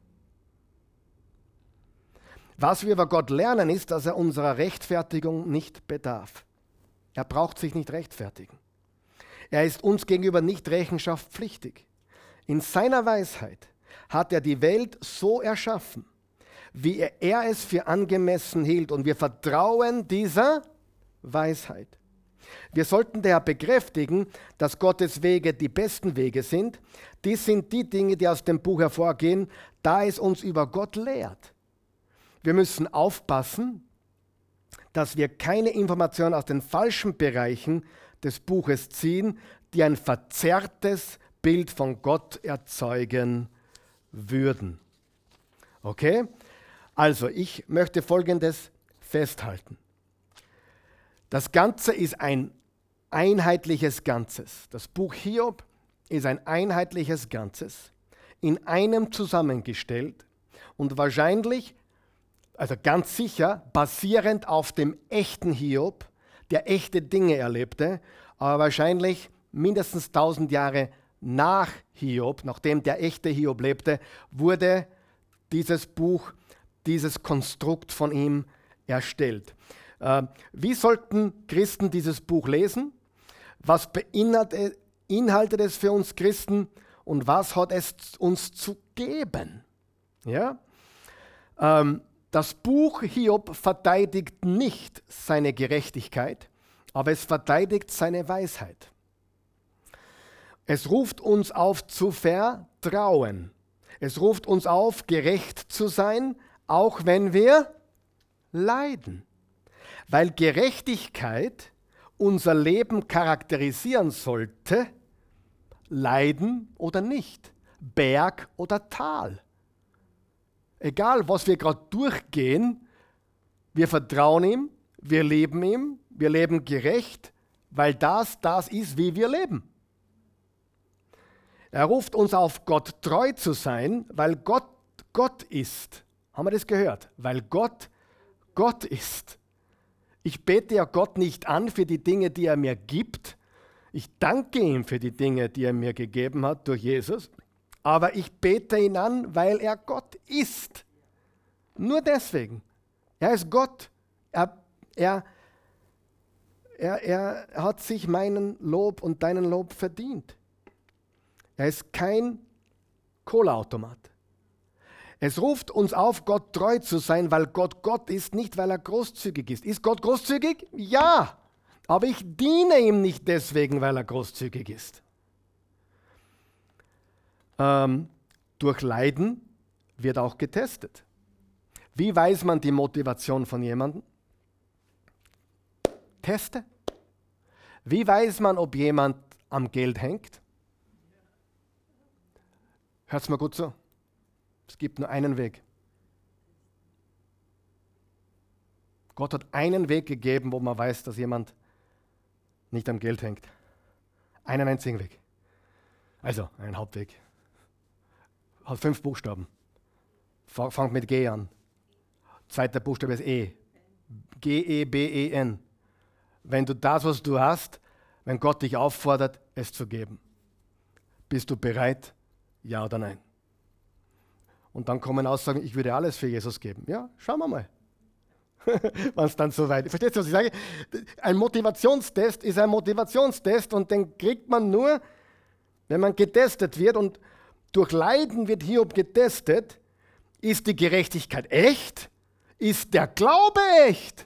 Was wir über Gott lernen, ist, dass er unserer Rechtfertigung nicht bedarf. Er braucht sich nicht rechtfertigen. Er ist uns gegenüber nicht rechenschaftspflichtig. In seiner Weisheit hat er die Welt so erschaffen, wie er, er es für angemessen hielt. Und wir vertrauen dieser Weisheit. Wir sollten daher bekräftigen, dass Gottes Wege die besten Wege sind. Dies sind die Dinge, die aus dem Buch hervorgehen, da es uns über Gott lehrt. Wir müssen aufpassen, dass wir keine Informationen aus den falschen Bereichen des Buches ziehen, die ein verzerrtes Bild von Gott erzeugen würden. Okay? Also, ich möchte Folgendes festhalten. Das Ganze ist ein einheitliches Ganzes. Das Buch Hiob ist ein einheitliches Ganzes, in einem zusammengestellt und wahrscheinlich, also ganz sicher, basierend auf dem echten Hiob, der echte Dinge erlebte, aber wahrscheinlich mindestens tausend Jahre nach Hiob, nachdem der echte Hiob lebte, wurde dieses Buch, dieses Konstrukt von ihm erstellt. Äh, wie sollten Christen dieses Buch lesen? Was beinhaltet es für uns Christen und was hat es uns zu geben? Ja? Ähm, Das Buch Hiob verteidigt nicht seine Gerechtigkeit, aber es verteidigt seine Weisheit. Es ruft uns auf zu vertrauen. Es ruft uns auf, gerecht zu sein, auch wenn wir leiden. Weil Gerechtigkeit unser Leben charakterisieren sollte, leiden oder nicht, Berg oder Tal. Egal, was wir gerade durchgehen, wir vertrauen ihm, wir leben ihm, wir leben gerecht, weil das das ist, wie wir leben. Er ruft uns auf, Gott treu zu sein, weil Gott Gott ist. Haben wir das gehört? Weil Gott Gott ist. Ich bete ja Gott nicht an für die Dinge, die er mir gibt. Ich danke ihm für die Dinge, die er mir gegeben hat durch Jesus. Aber ich bete ihn an, weil er Gott ist. Nur deswegen. Er ist Gott. Er, er, er, er hat sich meinen Lob und deinen Lob verdient. Er ist kein Cola-Automat. Es ruft uns auf, Gott treu zu sein, weil Gott Gott ist, nicht weil er großzügig ist. Ist Gott großzügig? Ja. Aber ich diene ihm nicht deswegen, weil er großzügig ist. Ähm, durch Leiden wird auch getestet. Wie weiß man die Motivation von jemandem? Teste. Wie weiß man, ob jemand am Geld hängt? Hört es mal gut zu. Es gibt nur einen Weg. Gott hat einen Weg gegeben, wo man weiß, dass jemand nicht am Geld hängt. Einen einzigen Weg. Also, einen Hauptweg. Hat fünf Buchstaben. Fangt mit G an. Zweiter Buchstabe ist E. G E B E N. Wenn du das, was du hast, wenn Gott dich auffordert, es zu geben. Bist du bereit? Ja oder nein? Und dann kommen Aussagen, ich würde alles für Jesus geben. Ja, schauen wir mal. Wenn es dann so weit ist. Verstehst du, was ich sage? Ein Motivationstest ist ein Motivationstest und den kriegt man nur, wenn man getestet wird. Und durch Leiden wird Hiob getestet. Ist die Gerechtigkeit echt? Ist der Glaube echt?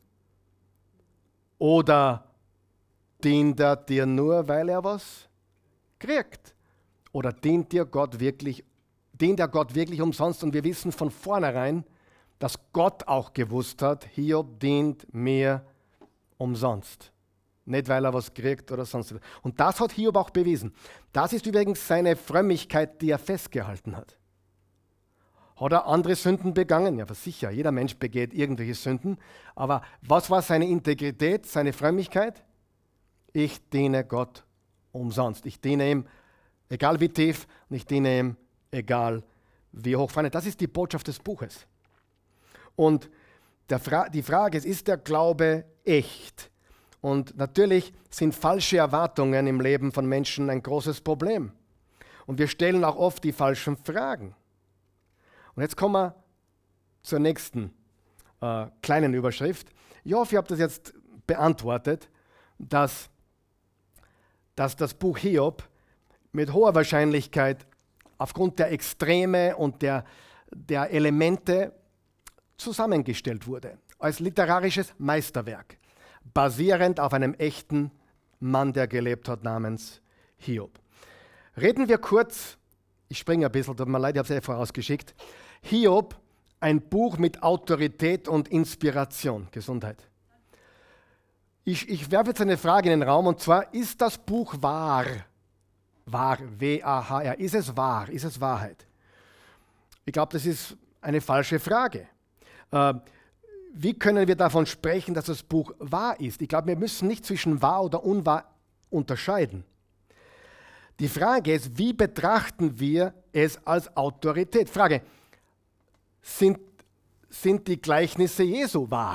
Oder dient er dir nur, weil er was kriegt? Oder dient dir Gott wirklich, dient er Gott wirklich umsonst? Und wir wissen von vornherein, dass Gott auch gewusst hat, Hiob dient mir umsonst. Nicht, weil er was kriegt oder sonst was. Und das hat Hiob auch bewiesen. Das ist übrigens seine Frömmigkeit, die er festgehalten hat. Hat er andere Sünden begangen? Ja, sicher, jeder Mensch begeht irgendwelche Sünden. Aber was war seine Integrität, seine Frömmigkeit? Ich diene Gott umsonst. Ich diene ihm, egal wie tief, und ich diene ihm, egal wie hoch. Das ist die Botschaft des Buches. Und der Fra- die Frage ist, ist der Glaube echt? Und natürlich sind falsche Erwartungen im Leben von Menschen ein großes Problem. Und wir stellen auch oft die falschen Fragen. Und jetzt kommen wir zur nächsten äh, kleinen Überschrift. Ich hoffe, ich habe das jetzt beantwortet, dass, dass das Buch Hiob mit hoher Wahrscheinlichkeit aufgrund der Extreme und der, der Elemente zusammengestellt wurde, als literarisches Meisterwerk, basierend auf einem echten Mann, der gelebt hat, namens Hiob. Reden wir kurz, ich springe ein bisschen, tut mir leid, ich habe es ja vorausgeschickt. Hiob, ein Buch mit Autorität und Inspiration. Gesundheit. Ich, ich werfe jetzt eine Frage in den Raum, und zwar, ist das Buch wahr? Wahr, W A H R. Ist es wahr? Ist es Wahrheit? Ich glaube, das ist eine falsche Frage. Äh, wie können wir davon sprechen, dass das Buch wahr ist? Ich glaube, wir müssen nicht zwischen wahr oder unwahr unterscheiden. Die Frage ist, wie betrachten wir es als Autorität? Frage, sind, sind die Gleichnisse Jesu wahr?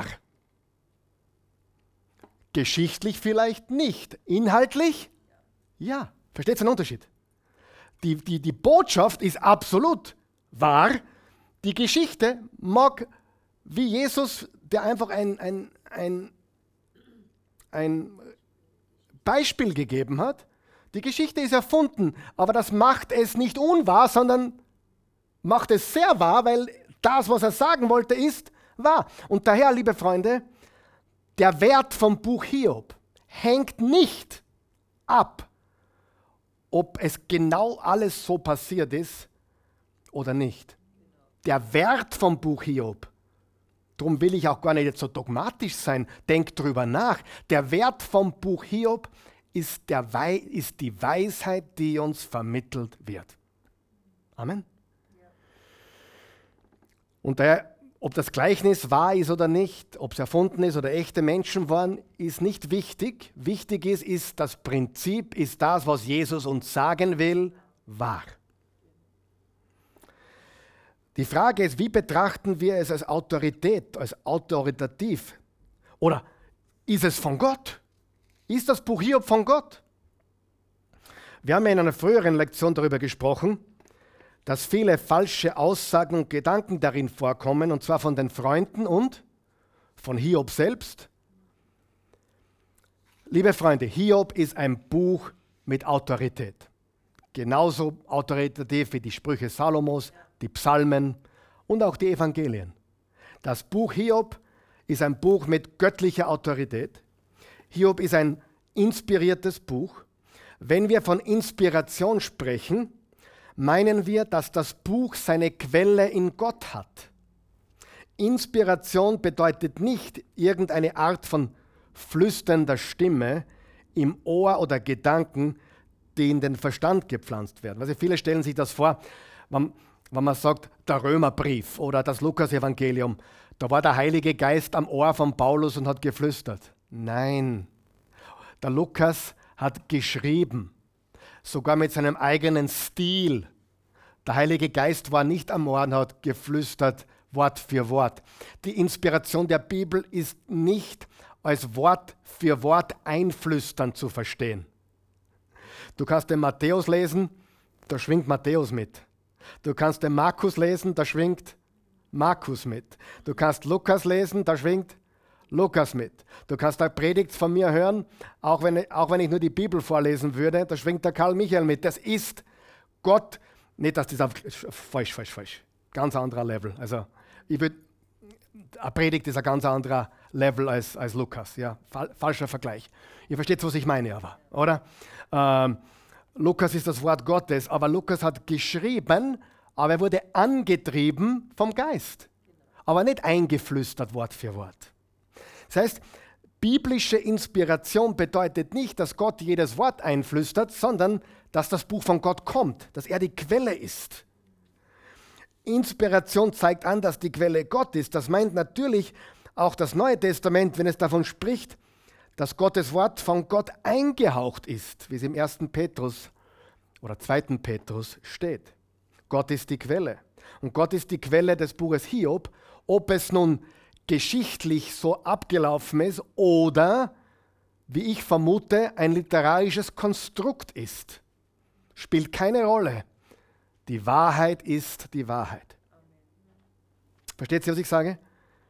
Geschichtlich vielleicht nicht. Inhaltlich? Ja. Versteht ihr den Unterschied? Die, die, die Botschaft ist absolut wahr. Die Geschichte mag, wie Jesus, der einfach ein, ein, ein, ein Beispiel gegeben hat, die Geschichte ist erfunden, aber das macht es nicht unwahr, sondern macht es sehr wahr, weil das, was er sagen wollte, ist wahr. Und daher, liebe Freunde, der Wert vom Buch Hiob hängt nicht ab, ob es genau alles so passiert ist oder nicht. Der Wert vom Buch Hiob, darum will ich auch gar nicht jetzt so dogmatisch sein, denkt drüber nach. Der Wert vom Buch Hiob ist, der Wei- ist die Weisheit, die uns vermittelt wird. Amen. Ja. Und daher, ob das Gleichnis wahr ist oder nicht, ob es erfunden ist oder echte Menschen waren, ist nicht wichtig. Wichtig ist, ist das Prinzip, ist das, was Jesus uns sagen will, wahr. Die Frage ist, wie betrachten wir es als Autorität, als autoritativ? Oder ist es von Gott? Ist das Buch Hiob von Gott? Wir haben ja in einer früheren Lektion darüber gesprochen, dass viele falsche Aussagen und Gedanken darin vorkommen, und zwar von den Freunden und von Hiob selbst. Liebe Freunde, Hiob ist ein Buch mit Autorität. Genauso autoritativ wie die Sprüche Salomos, die Psalmen und auch die Evangelien. Das Buch Hiob ist ein Buch mit göttlicher Autorität. Hiob ist ein inspiriertes Buch. Wenn wir von Inspiration sprechen, meinen wir, dass das Buch seine Quelle in Gott hat. Inspiration bedeutet nicht irgendeine Art von flüsternder Stimme im Ohr oder Gedanken, die in den Verstand gepflanzt werden. Also viele stellen sich das vor, wenn, wenn man sagt, der Römerbrief oder das Lukas-Evangelium, da war der Heilige Geist am Ohr von Paulus und hat geflüstert. Nein, der Lukas hat geschrieben, sogar mit seinem eigenen Stil. Der Heilige Geist war nicht am Ohr und hat geflüstert, Wort für Wort. Die Inspiration der Bibel ist nicht als Wort für Wort einflüstern zu verstehen. Du kannst den Matthäus lesen, da schwingt Matthäus mit. Du kannst den Markus lesen, da schwingt Markus mit. Du kannst Lukas lesen, da schwingt Lukas mit. Du kannst eine Predigt von mir hören, auch wenn, auch wenn ich nur die Bibel vorlesen würde, da schwingt der Karl Michael mit. Das ist Gott, nicht, dass das auf, falsch, falsch, falsch. Ganz anderer Level. Also, ich würde, eine Predigt ist ein ganz anderer Level als, als Lukas. Ja, Fal- falscher Vergleich. Ihr versteht, was ich meine, aber, oder? Ähm, Lukas ist das Wort Gottes, aber Lukas hat geschrieben, aber er wurde angetrieben vom Geist. Aber nicht eingeflüstert Wort für Wort. Das heißt, biblische Inspiration bedeutet nicht, dass Gott jedes Wort einflüstert, sondern dass das Buch von Gott kommt, dass er die Quelle ist. Inspiration zeigt an, dass die Quelle Gott ist. Das meint natürlich auch das Neue Testament, wenn es davon spricht, dass Gottes Wort von Gott eingehaucht ist, wie es im ersten Petrus oder zweiten Petrus steht. Gott ist die Quelle. Und Gott ist die Quelle des Buches Hiob, ob es nun geschichtlich so abgelaufen ist oder, wie ich vermute, ein literarisches Konstrukt ist. Spielt keine Rolle. Die Wahrheit ist die Wahrheit. Versteht ihr, was ich sage?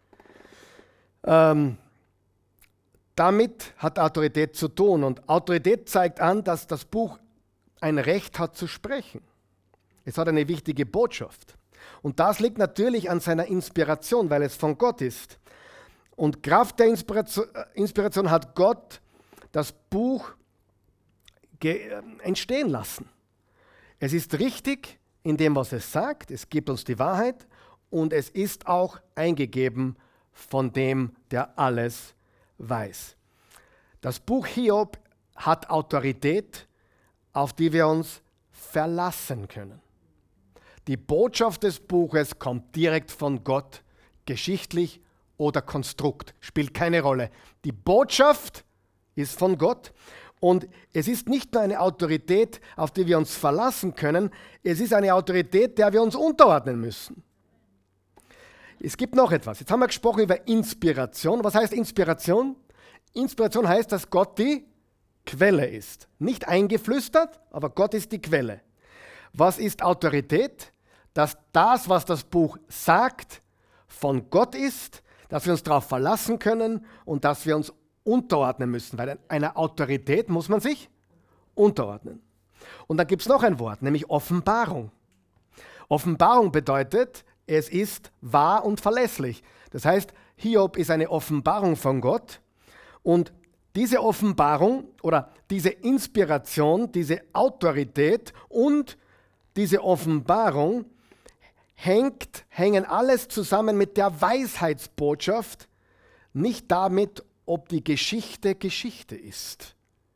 Ähm, damit hat Autorität zu tun. Und Autorität zeigt an, dass das Buch ein Recht hat zu sprechen. Es hat eine wichtige Botschaft. Und das liegt natürlich an seiner Inspiration, weil es von Gott ist. Und Kraft der Inspiration, Inspiration hat Gott das Buch ge- entstehen lassen. Es ist richtig in dem, was es sagt. Es gibt uns die Wahrheit. Und es ist auch eingegeben von dem, der alles weiß. Das Buch Hiob hat Autorität, auf die wir uns verlassen können. Die Botschaft des Buches kommt direkt von Gott, geschichtlich oder Konstrukt, spielt keine Rolle. Die Botschaft ist von Gott und es ist nicht nur eine Autorität, auf die wir uns verlassen können, es ist eine Autorität, der wir uns unterordnen müssen. Es gibt noch etwas. Jetzt haben wir gesprochen über Inspiration. Was heißt Inspiration? Inspiration heißt, dass Gott die Quelle ist. Nicht eingeflüstert, aber Gott ist die Quelle. Was ist Autorität? Dass das, was das Buch sagt, von Gott ist, dass wir uns darauf verlassen können und dass wir uns unterordnen müssen. Weil einer Autorität muss man sich unterordnen. Und dann gibt es noch ein Wort, nämlich Offenbarung. Offenbarung bedeutet, es ist wahr und verlässlich. Das heißt, Hiob ist eine Offenbarung von Gott und diese Offenbarung oder diese Inspiration, diese Autorität und diese Offenbarung hängt, hängen alles zusammen mit der Weisheitsbotschaft, nicht damit, ob die Geschichte Geschichte ist.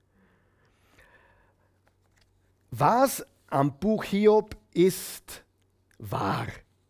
Was am Buch Hiob ist wahr.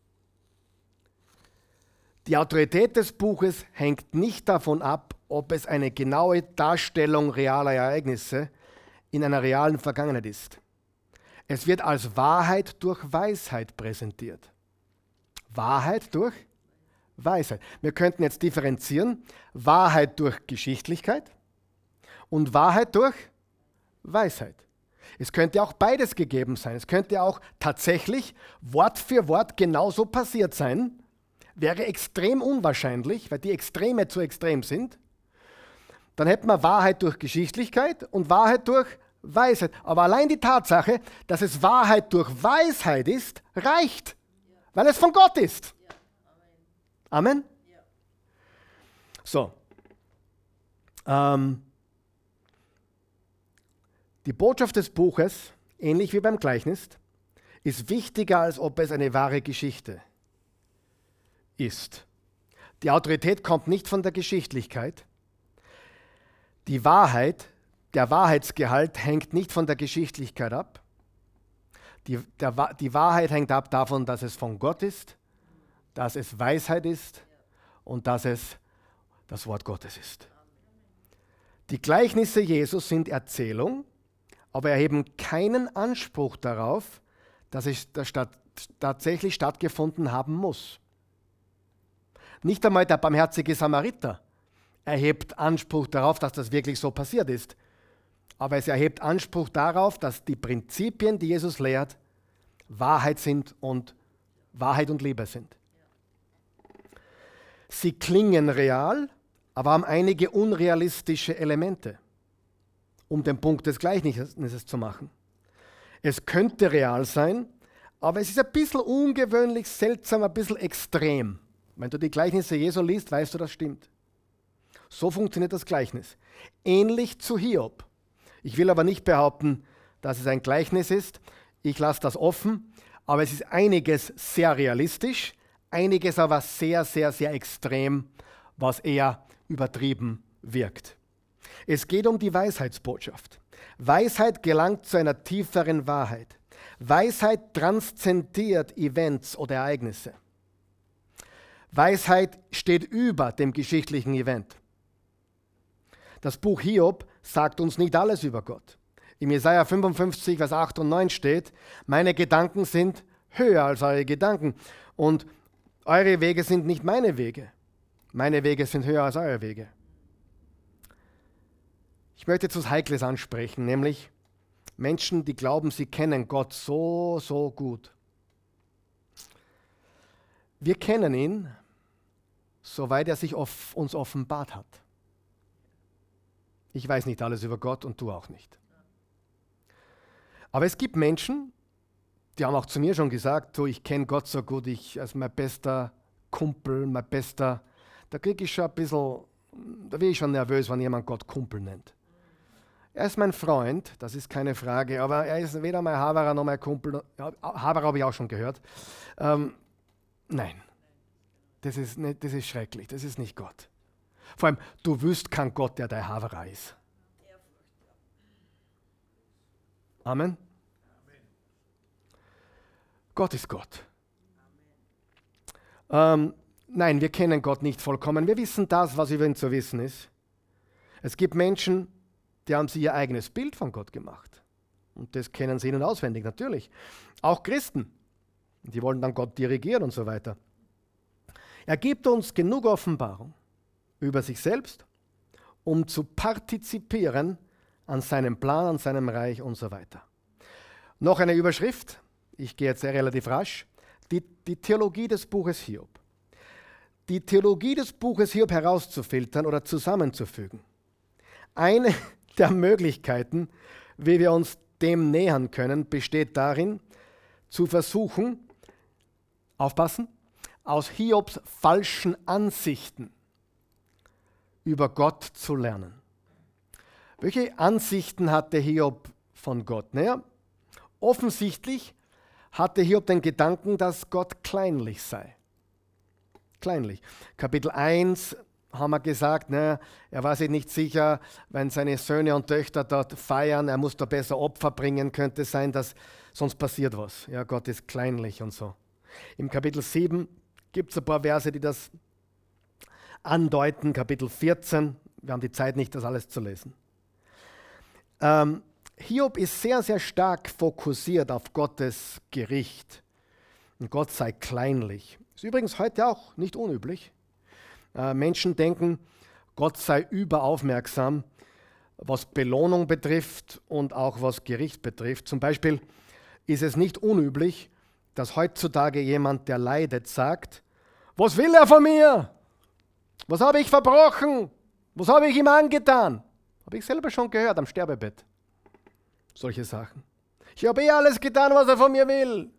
Die Autorität des Buches hängt nicht davon ab, ob es eine genaue Darstellung realer Ereignisse in einer realen Vergangenheit ist. Es wird als Wahrheit durch Weisheit präsentiert. Wahrheit durch Weisheit. Wir könnten jetzt differenzieren, Wahrheit durch Geschichtlichkeit und Wahrheit durch Weisheit. Es könnte auch beides gegeben sein. Es könnte auch tatsächlich Wort für Wort genauso passiert sein. Wäre extrem unwahrscheinlich, weil die Extreme zu extrem sind. Dann hätten wir Wahrheit durch Geschichtlichkeit und Wahrheit durch Weisheit. Aber allein die Tatsache, dass es Wahrheit durch Weisheit ist, reicht, ja. Weil es von Gott ist. Ja. Amen? Amen? Ja. So. Ähm, Die Botschaft des Buches, ähnlich wie beim Gleichnis, ist wichtiger, als ob es eine wahre Geschichte ist. Die Autorität kommt nicht von der Geschichtlichkeit. Die Wahrheit, der Wahrheitsgehalt hängt nicht von der Geschichtlichkeit ab. Die, der, die Wahrheit hängt ab davon, dass es von Gott ist, dass es Weisheit ist und dass es das Wort Gottes ist. Die Gleichnisse Jesus sind Erzählung, aber erheben keinen Anspruch darauf, dass es statt, tatsächlich stattgefunden haben muss. Nicht einmal der barmherzige Samariter erhebt Anspruch darauf, dass das wirklich so passiert ist. Aber es erhebt Anspruch darauf, dass die Prinzipien, die Jesus lehrt, Wahrheit sind und Wahrheit und Liebe sind. Sie klingen real, aber haben einige unrealistische Elemente, um den Punkt des Gleichnisses zu machen. Es könnte real sein, aber es ist ein bisschen ungewöhnlich, seltsam, ein bisschen extrem. Wenn du die Gleichnisse Jesu liest, weißt du, das stimmt. So funktioniert das Gleichnis. Ähnlich zu Hiob. Ich will aber nicht behaupten, dass es ein Gleichnis ist. Ich lasse das offen, aber es ist einiges sehr realistisch, einiges aber sehr, sehr, sehr extrem, was eher übertrieben wirkt. Es geht um die Weisheitsbotschaft. Weisheit gelangt zu einer tieferen Wahrheit. Weisheit transzendiert Events oder Ereignisse. Weisheit steht über dem geschichtlichen Event. Das Buch Hiob sagt uns nicht alles über Gott. Im Jesaja fünfundfünfzig, Vers acht und neun steht, meine Gedanken sind höher als eure Gedanken und eure Wege sind nicht meine Wege. Meine Wege sind höher als eure Wege. Ich möchte etwas Heikles ansprechen, nämlich Menschen, die glauben, sie kennen Gott so, so gut. Wir kennen ihn, soweit er sich off- uns offenbart hat. Ich weiß nicht alles über Gott und du auch nicht. Aber es gibt Menschen, die haben auch zu mir schon gesagt, so, ich kenne Gott so gut, ich als mein bester Kumpel, mein bester, da kriege ich schon ein bisschen, da bin ich schon nervös, wenn jemand Gott Kumpel nennt. Er ist mein Freund, das ist keine Frage, aber er ist weder mein Haberer noch mein Kumpel. Ja, Haberer habe ich auch schon gehört. Ähm, nein, das ist, nicht, das ist schrecklich, das ist nicht Gott. Vor allem, du wüsst kein Gott, der dein Haberer ist. Amen. Gott ist Gott. Ähm, nein, wir kennen Gott nicht vollkommen. Wir wissen das, was über ihn zu wissen ist. Es gibt Menschen, die haben sich ihr eigenes Bild von Gott gemacht. Und das kennen sie in- und auswendig, natürlich. Auch Christen, die wollen dann Gott dirigieren und so weiter. Er gibt uns genug Offenbarung über sich selbst, um zu partizipieren an seinem Plan, an seinem Reich und so weiter. Noch eine Überschrift, ich gehe jetzt sehr relativ rasch, die, die Theologie des Buches Hiob. Die Theologie des Buches Hiob herauszufiltern oder zusammenzufügen. Eine der Möglichkeiten, wie wir uns dem nähern können, besteht darin, zu versuchen, aufpassen, aus Hiobs falschen Ansichten über Gott zu lernen. Welche Ansichten hatte Hiob von Gott? Naja, offensichtlich hatte Hiob den Gedanken, dass Gott kleinlich sei. Kleinlich. Kapitel eins haben wir gesagt, naja, er war sich nicht sicher, wenn seine Söhne und Töchter dort feiern, er muss da besser Opfer bringen, könnte sein, dass sonst passiert was. Ja, Gott ist kleinlich und so. Im Kapitel sieben gibt es ein paar Verse, die das andeuten. Kapitel vierzehn, wir haben die Zeit nicht, das alles zu lesen. Ähm, Hiob ist sehr, sehr stark fokussiert auf Gottes Gericht. Und Gott sei kleinlich. Ist übrigens heute auch nicht unüblich. Äh, Menschen denken, Gott sei überaufmerksam, was Belohnung betrifft und auch was Gericht betrifft. Zum Beispiel ist es nicht unüblich, dass heutzutage jemand, der leidet, sagt, was will er von mir? Was habe ich verbrochen? Was habe ich ihm angetan? Habe ich selber schon gehört am Sterbebett. Solche Sachen. Ich habe eh alles getan, was er von mir will.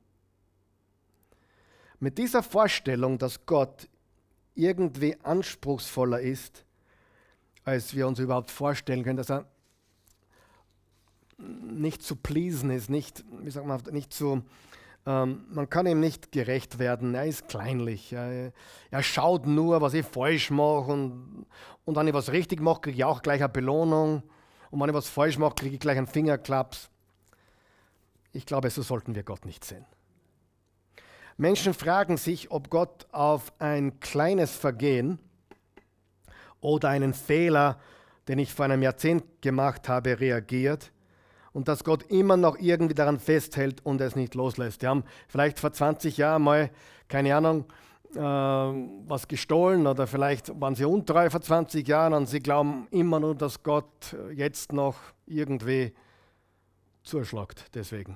Mit dieser Vorstellung, dass Gott irgendwie anspruchsvoller ist, als wir uns überhaupt vorstellen können, dass er nicht zu pleasen ist, nicht, wie sagt man, nicht zu, ähm, man kann ihm nicht gerecht werden, er ist kleinlich, er, er schaut nur, was ich falsch mache und, und wenn ich was richtig mache, kriege ich auch gleich eine Belohnung und wenn ich was falsch mache, kriege ich gleich einen Fingerklaps. Ich glaube, so sollten wir Gott nicht sehen. Menschen fragen sich, ob Gott auf ein kleines Vergehen oder einen Fehler, den ich vor einem Jahrzehnt gemacht habe, reagiert und dass Gott immer noch irgendwie daran festhält und es nicht loslässt. Die haben vielleicht vor zwanzig Jahren mal, keine Ahnung, äh, was gestohlen oder vielleicht waren sie untreu vor zwanzig Jahren und sie glauben immer nur, dass Gott jetzt noch irgendwie zuschlagt. Deswegen.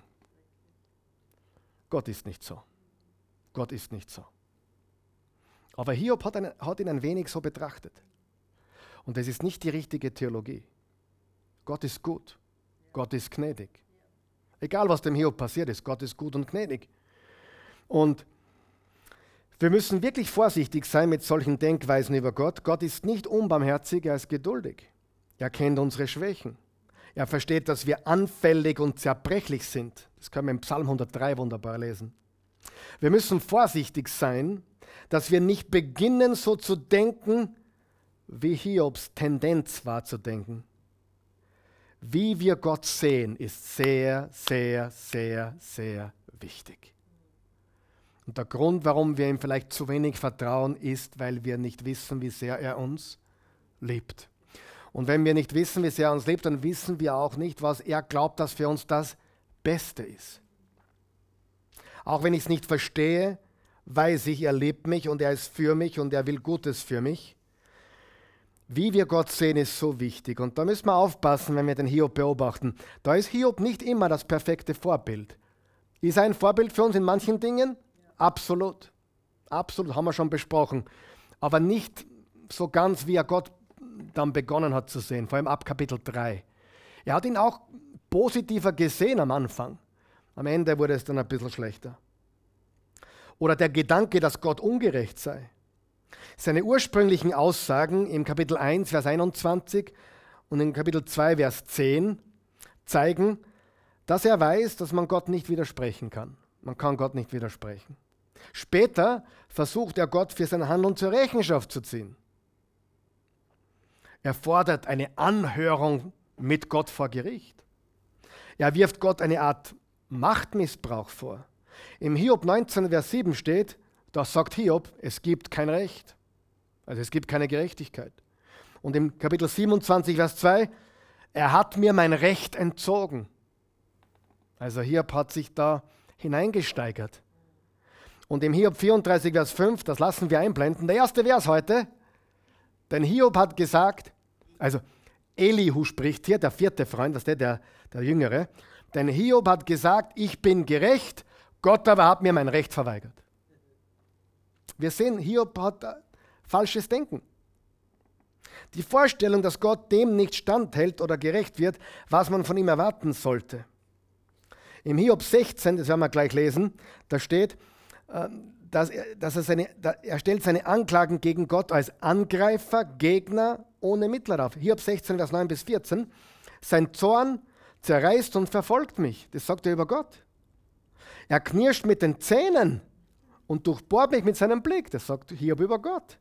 Gott ist nicht so. Gott ist nicht so. Aber Hiob hat, eine, hat ihn ein wenig so betrachtet. Und das ist nicht die richtige Theologie. Gott ist gut. Gott ist gnädig. Egal, was dem Hiob passiert ist, Gott ist gut und gnädig. Und wir müssen wirklich vorsichtig sein mit solchen Denkweisen über Gott. Gott ist nicht unbarmherzig, er ist geduldig. Er kennt unsere Schwächen. Er versteht, dass wir anfällig und zerbrechlich sind. Das können wir im Psalm hundertdrei wunderbar lesen. Wir müssen vorsichtig sein, dass wir nicht beginnen, so zu denken, wie Hiobs Tendenz war zu denken. Wie wir Gott sehen, ist sehr, sehr, sehr, sehr wichtig. Und der Grund, warum wir ihm vielleicht zu wenig vertrauen, ist, weil wir nicht wissen, wie sehr er uns liebt. Und wenn wir nicht wissen, wie sehr er uns liebt, dann wissen wir auch nicht, was er glaubt, dass für uns das Beste ist. Auch wenn ich es nicht verstehe, weiß ich, er liebt mich und er ist für mich und er will Gutes für mich. Wie wir Gott sehen, ist so wichtig. Und da müssen wir aufpassen, wenn wir den Hiob beobachten. Da ist Hiob nicht immer das perfekte Vorbild. Ist er ein Vorbild für uns in manchen Dingen? Ja. Absolut. Absolut, haben wir schon besprochen. Aber nicht so ganz, wie er Gott dann begonnen hat zu sehen, vor allem ab Kapitel drei. Er hat ihn auch positiver gesehen am Anfang. Am Ende wurde es dann ein bisschen schlechter. Oder der Gedanke, dass Gott ungerecht sei. Seine ursprünglichen Aussagen im Kapitel eins, Vers einundzwanzig und im Kapitel zwei, Vers zehn zeigen, dass er weiß, dass man Gott nicht widersprechen kann. Man kann Gott nicht widersprechen. Später versucht er Gott für sein Handeln zur Rechenschaft zu ziehen. Er fordert eine Anhörung mit Gott vor Gericht. Er wirft Gott eine Art Machtmissbrauch vor. Im Hiob neunzehn, Vers sieben steht, da sagt Hiob, es gibt kein Recht. Also es gibt keine Gerechtigkeit. Und im Kapitel siebenundzwanzig, Vers zwei, er hat mir mein Recht entzogen. Also Hiob hat sich da hineingesteigert. Und im Hiob vierunddreißig, Vers fünf, das lassen wir einblenden, der erste Vers heute, denn Hiob hat gesagt, also Elihu spricht hier, der vierte Freund, das ist der, der, der Jüngere, denn Hiob hat gesagt, ich bin gerecht, Gott aber hat mir mein Recht verweigert. Wir sehen, Hiob hat äh, falsches Denken. Die Vorstellung, dass Gott dem nicht standhält oder gerecht wird, was man von ihm erwarten sollte. Im Hiob sechzehn, das werden wir gleich lesen, da steht, äh, dass, er, dass er, seine, da, er stellt seine Anklagen gegen Gott als Angreifer, Gegner ohne Mittler auf. Hiob sechzehn, Vers neun bis vierzehn. Sein Zorn zerreißt und verfolgt mich. Das sagt er über Gott. Er knirscht mit den Zähnen und durchbohrt mich mit seinem Blick. Das sagt Hiob über Gott.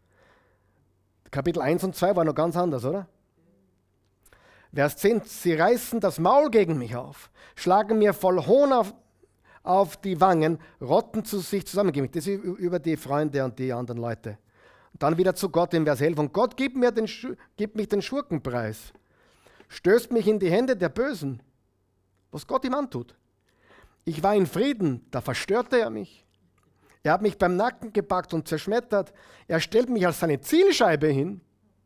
Kapitel eins und zwei war noch ganz anders, oder? Vers zehn. Sie reißen das Maul gegen mich auf, schlagen mir voll Hohn auf, auf die Wangen, rotten zu sich zusammen. Das ist über die Freunde und die anderen Leute. Und dann wieder zu Gott im Vers elf. Und Gott gibt, mir den, gibt mich den Schurkenpreis. Stößt mich in die Hände der Bösen, was Gott ihm antut. Ich war in Frieden, da verstörte er mich. Er hat mich beim Nacken gepackt und zerschmettert. Er stellt mich als seine Zielscheibe hin.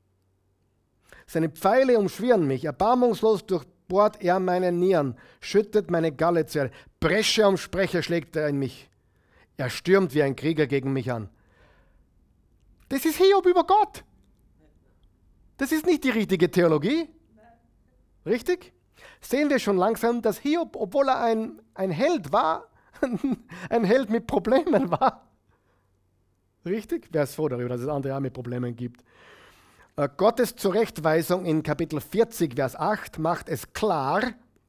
Seine Pfeile umschwirren mich. Erbarmungslos durchbohrt er meine Nieren, schüttet meine Galle zu Erde. Bresche um Sprecher schlägt er in mich. Er stürmt wie ein Krieger gegen mich an. Das ist Hiob über Gott. Das ist nicht die richtige Theologie. Richtig? Sehen wir schon langsam, dass Hiob, obwohl er ein, ein Held war, ein Held mit Problemen war. Richtig? Wer ist froh darüber, dass es andere auch mit Problemen gibt? Äh, Gottes Zurechtweisung in Kapitel vierzig, Vers acht macht es klar,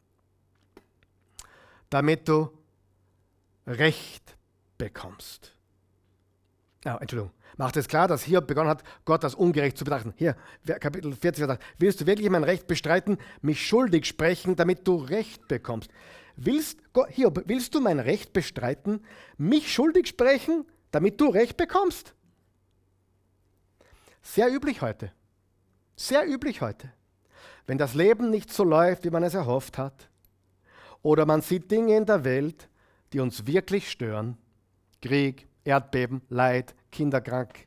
damit du Recht bekommst. Ja, Entschuldigung. Macht es klar, dass Hiob begonnen hat, Gott als ungerecht zu betrachten. Hier, Kapitel vierzig, Vers acht. Willst du wirklich mein Recht bestreiten, mich schuldig sprechen, damit du Recht bekommst? Willst, Hiob, willst du mein Recht bestreiten, mich schuldig sprechen, damit du Recht bekommst? Sehr üblich heute. Sehr üblich heute. Wenn das Leben nicht so läuft, wie man es erhofft hat, oder man sieht Dinge in der Welt, die uns wirklich stören, Krieg, Erdbeben, Leid, Kinder krank.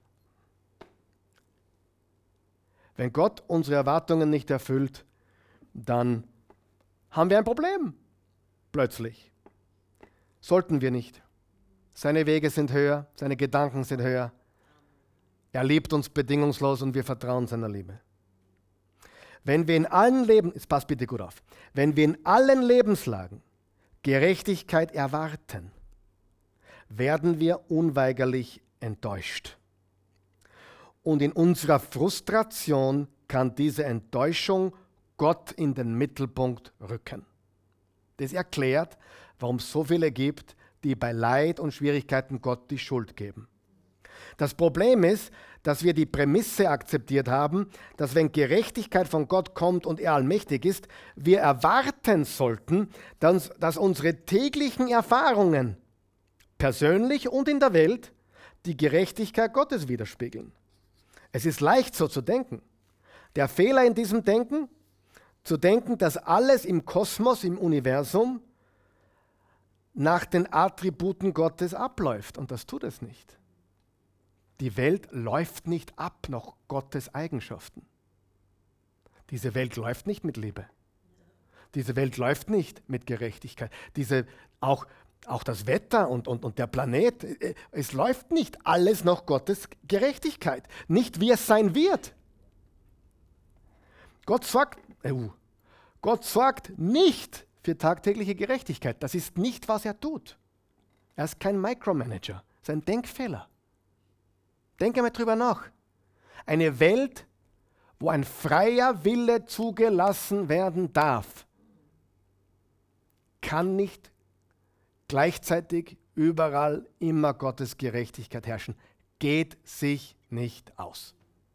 Wenn Gott unsere Erwartungen nicht erfüllt, dann haben wir ein Problem. Plötzlich. Sollten wir nicht. Seine Wege sind höher, seine Gedanken sind höher. Er liebt uns bedingungslos und wir vertrauen seiner Liebe. Wenn wir in allen Leben, jetzt passt bitte gut auf, wenn wir in allen Lebenslagen Gerechtigkeit erwarten, werden wir unweigerlich enttäuscht. Und in unserer Frustration kann diese Enttäuschung Gott in den Mittelpunkt rücken. Das erklärt, warum es so viele gibt, die bei Leid und Schwierigkeiten Gott die Schuld geben. Das Problem ist, dass wir die Prämisse akzeptiert haben, dass wenn Gerechtigkeit von Gott kommt und er allmächtig ist, wir erwarten sollten, dass, dass unsere täglichen Erfahrungen, persönlich und in der Welt, die Gerechtigkeit Gottes widerspiegeln. Es ist leicht so zu denken. Der Fehler in diesem Denken, zu denken, dass alles im Kosmos, im Universum, nach den Attributen Gottes abläuft. Und das tut es nicht. Die Welt läuft nicht ab nach Gottes Eigenschaften. Diese Welt läuft nicht mit Liebe. Diese Welt läuft nicht mit Gerechtigkeit. Diese, auch, auch das Wetter und, und, und der Planet, es läuft nicht alles nach Gottes Gerechtigkeit. Nicht wie es sein wird. Gott sorgt, äh, Gott sorgt nicht für tagtägliche Gerechtigkeit. Das ist nicht, was er tut. Er ist kein Micromanager. Das ist ein Denkfehler. Denke mal drüber nach. Eine Welt, wo ein freier Wille zugelassen werden darf, kann nicht gleichzeitig überall immer Gottes Gerechtigkeit herrschen. Geht sich nicht aus.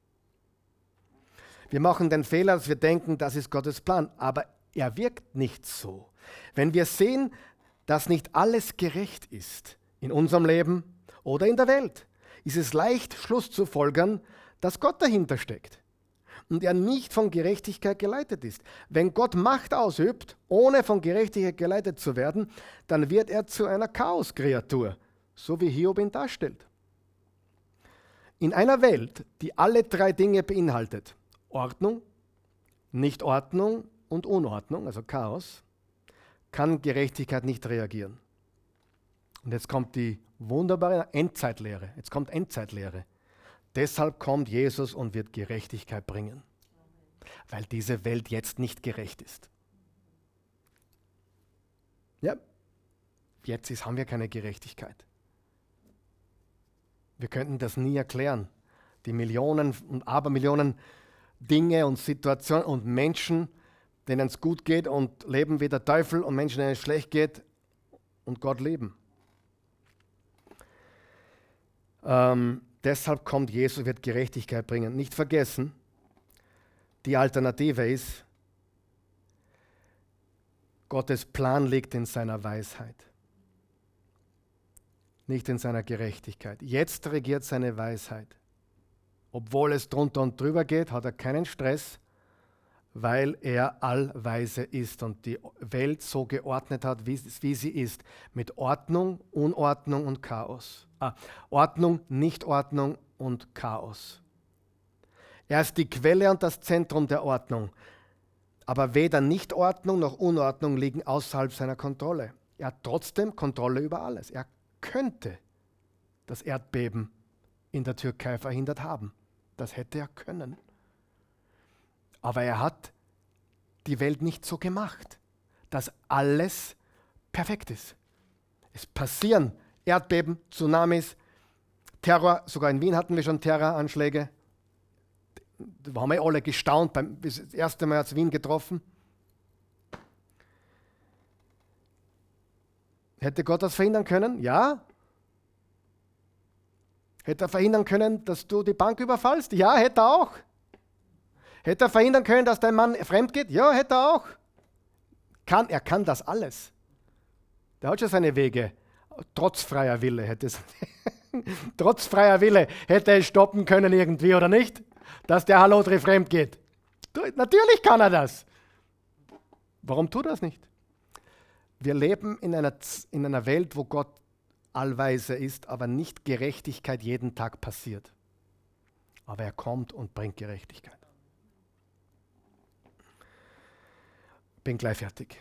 Wir machen den Fehler, dass wir denken, das ist Gottes Plan, aber er wirkt nicht so. Wenn wir sehen, dass nicht alles gerecht ist in unserem Leben oder in der Welt, ist es leicht, Schluss zu folgern, dass Gott dahinter steckt und er nicht von Gerechtigkeit geleitet ist. Wenn Gott Macht ausübt, ohne von Gerechtigkeit geleitet zu werden, dann wird er zu einer Chaoskreatur, so wie Hiob ihn darstellt. In einer Welt, die alle drei Dinge beinhaltet, Ordnung, Nichtordnung und Unordnung, also Chaos, kann Gerechtigkeit nicht reagieren. Und jetzt kommt die wunderbare Endzeitlehre. Jetzt kommt Endzeitlehre. Deshalb kommt Jesus und wird Gerechtigkeit bringen. Weil diese Welt jetzt nicht gerecht ist. Ja, jetzt ist, haben wir keine Gerechtigkeit. Wir könnten das nie erklären. Die Millionen und Abermillionen Dinge und Situationen und Menschen, denen es gut geht und leben wie der Teufel und Menschen, denen es schlecht geht und Gott lieben. Ähm, deshalb kommt Jesus, wird Gerechtigkeit bringen. Nicht vergessen, die Alternative ist, Gottes Plan liegt in seiner Weisheit, nicht in seiner Gerechtigkeit. Jetzt regiert seine Weisheit. Obwohl es drunter und drüber geht, hat er keinen Stress, weil er allweise ist und die Welt so geordnet hat, wie, wie sie ist. Mit Ordnung, Unordnung und Chaos. Ah, Ordnung, Nichtordnung und Chaos. Er ist die Quelle und das Zentrum der Ordnung. Aber weder Nichtordnung noch Unordnung liegen außerhalb seiner Kontrolle. Er hat trotzdem Kontrolle über alles. Er könnte das Erdbeben in der Türkei verhindert haben. Das hätte er können. Aber er hat die Welt nicht so gemacht, dass alles perfekt ist. Es passieren Erdbeben, Tsunamis, Terror, sogar in Wien hatten wir schon Terroranschläge. Da haben wir alle gestaunt, beim, das erste Mal hat es Wien getroffen. Hätte Gott das verhindern können? Ja. Hätte er verhindern können, dass du die Bank überfallst? Ja, hätte er auch. Hätte er verhindern können, dass dein Mann fremd geht? Ja, hätte er auch. Kann, er kann das alles. Der hat schon seine Wege. Trotz freier Wille hätte es, trotz freier Wille hätte er stoppen können irgendwie, oder nicht? Dass der Halotri fremd geht. Du, natürlich kann er das. Warum tut er das nicht? Wir leben in einer, in einer Welt, wo Gott allweise ist, aber nicht Gerechtigkeit jeden Tag passiert. Aber er kommt und bringt Gerechtigkeit. Bin gleich fertig.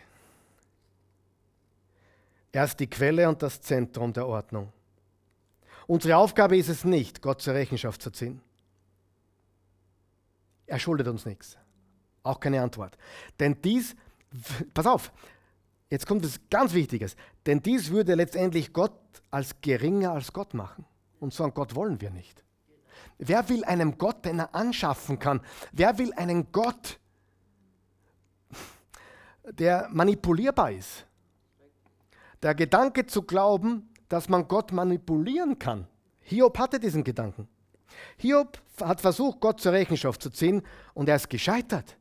Er ist die Quelle und das Zentrum der Ordnung. Unsere Aufgabe ist es nicht, Gott zur Rechenschaft zu ziehen. Er schuldet uns nichts. Auch keine Antwort. Denn dies, pass auf, jetzt kommt etwas ganz Wichtiges. Denn dies würde letztendlich Gott als geringer als Gott machen. Und so einen Gott wollen wir nicht. Wer will einen Gott, den er anschaffen kann? Wer will einen Gott, der manipulierbar ist? Der Gedanke zu glauben, dass man Gott manipulieren kann. Hiob hatte diesen Gedanken. Hiob hat versucht, Gott zur Rechenschaft zu ziehen, und er ist gescheitert.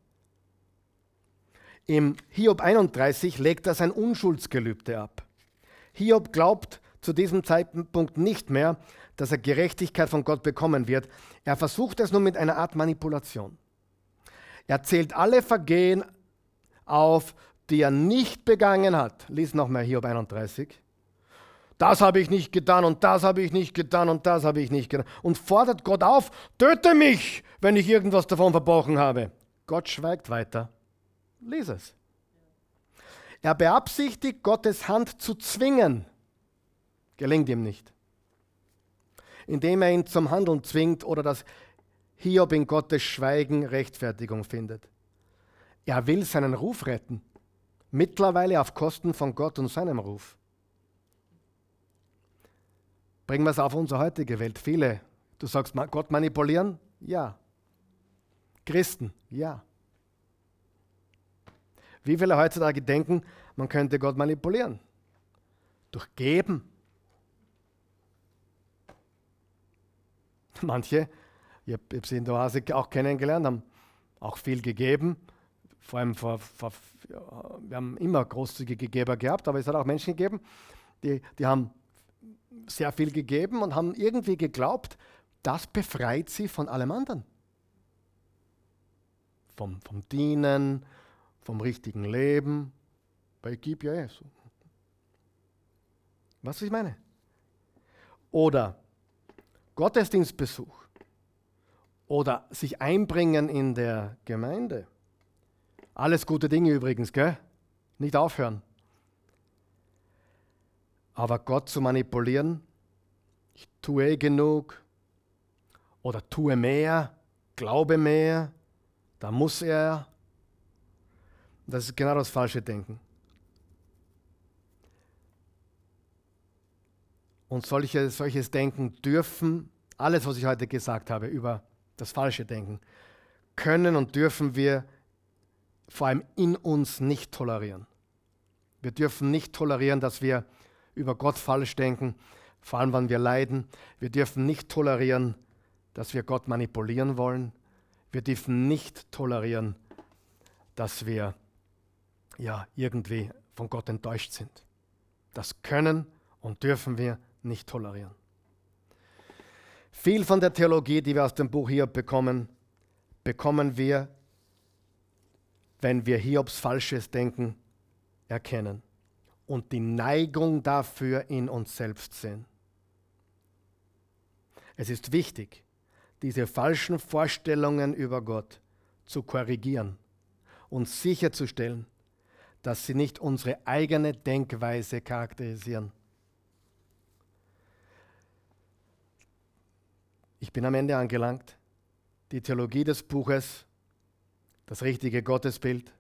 Im Hiob einunddreißig legt er sein Unschuldsgelübde ab. Hiob glaubt zu diesem Zeitpunkt nicht mehr, dass er Gerechtigkeit von Gott bekommen wird. Er versucht es nur mit einer Art Manipulation. Er zählt alle Vergehen auf, die er nicht begangen hat. Lies nochmal Hiob einunddreißig. Das habe ich nicht getan und das habe ich nicht getan und das habe ich nicht getan. Und fordert Gott auf, töte mich, wenn ich irgendwas davon verbrochen habe. Gott schweigt weiter. Lies es. Er beabsichtigt, Gottes Hand zu zwingen. Gelingt ihm nicht. Indem er ihn zum Handeln zwingt oder dass Hiob in Gottes Schweigen Rechtfertigung findet. Er will seinen Ruf retten. Mittlerweile auf Kosten von Gott und seinem Ruf. Bringen wir es auf unsere heutige Welt. Viele, du sagst, Gott manipulieren? Ja. Christen? Ja. Wie viele heutzutage denken, man könnte Gott manipulieren? Durch Geben. Manche, ich habe sie in der Oase auch kennengelernt, haben auch viel gegeben. Vor allem, vor, vor, wir haben immer großzügige Geber gehabt, aber es hat auch Menschen gegeben, die, die haben sehr viel gegeben und haben irgendwie geglaubt, das befreit sie von allem anderen. Vom, vom Dienen, vom richtigen Leben. Weil ich gebe ja eh so. Was ich meine? Oder Gottesdienstbesuch. Oder sich einbringen in der Gemeinde. Alles gute Dinge übrigens, gell? Nicht aufhören. Aber Gott zu manipulieren, ich tue eh genug oder tue mehr, glaube mehr, da muss er. Das ist genau das falsche Denken. Und solche, solches Denken dürfen, alles, was ich heute gesagt habe über das falsche Denken, können und dürfen wir vor allem in uns nicht tolerieren. Wir dürfen nicht tolerieren, dass wir über Gott falsch denken, vor allem wenn wir leiden. Wir dürfen nicht tolerieren, dass wir Gott manipulieren wollen. Wir dürfen nicht tolerieren, dass wir ja irgendwie von Gott enttäuscht sind. Das können und dürfen wir nicht tolerieren. Viel von der Theologie, die wir aus dem Buch Hiob bekommen, bekommen wir, wenn wir Hiobs falsches Denken erkennen und die Neigung dafür in uns selbst sehen. Es ist wichtig, diese falschen Vorstellungen über Gott zu korrigieren und sicherzustellen, dass sie nicht unsere eigene Denkweise charakterisieren. Ich bin am Ende angelangt. Die Theologie des Buches, das richtige Gottesbild,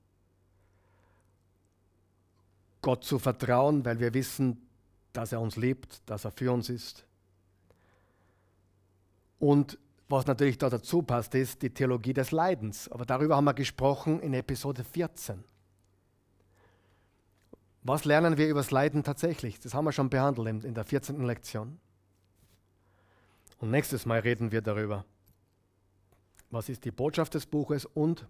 Gott zu vertrauen, weil wir wissen, dass er uns liebt, dass er für uns ist. Und was natürlich da dazu passt, ist die Theologie des Leidens. Aber darüber haben wir gesprochen in Episode vierzehn. Was lernen wir über das Leiden tatsächlich? Das haben wir schon behandelt in, in der vierzehnten Lektion. Und nächstes Mal reden wir darüber, was ist die Botschaft des Buches und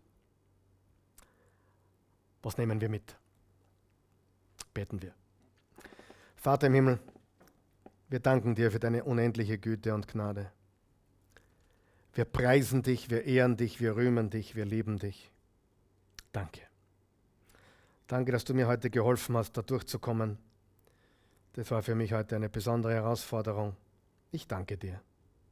was nehmen wir mit? Beten wir. Vater im Himmel, wir danken dir für deine unendliche Güte und Gnade. Wir preisen dich, wir ehren dich, wir rühmen dich, wir lieben dich. Danke. Danke, dass du mir heute geholfen hast, da durchzukommen. Das war für mich heute eine besondere Herausforderung. Ich danke dir.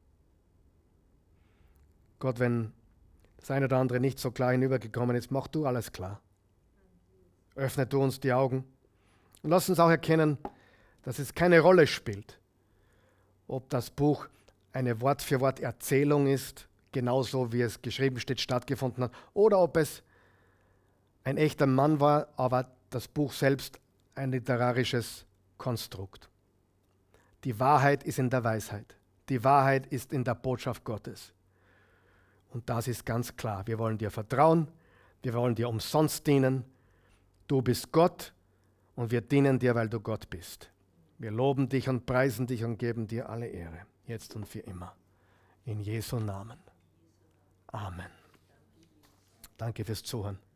Gott, wenn das eine oder andere nicht so klar hinübergekommen ist, mach du alles klar. Öffne du uns die Augen und lass uns auch erkennen, dass es keine Rolle spielt, ob das Buch eine Wort-für-Wort-Erzählung ist, genauso wie es geschrieben steht, stattgefunden hat, oder ob es ein echter Mann war, aber das Buch selbst ein literarisches Konstrukt. Die Wahrheit ist in der Weisheit. Die Wahrheit ist in der Botschaft Gottes. Und das ist ganz klar. Wir wollen dir vertrauen, wir wollen dir umsonst dienen. Du bist Gott und wir dienen dir, weil du Gott bist. Wir loben dich und preisen dich und geben dir alle Ehre, jetzt und für immer. In Jesu Namen. Amen. Danke fürs Zuhören.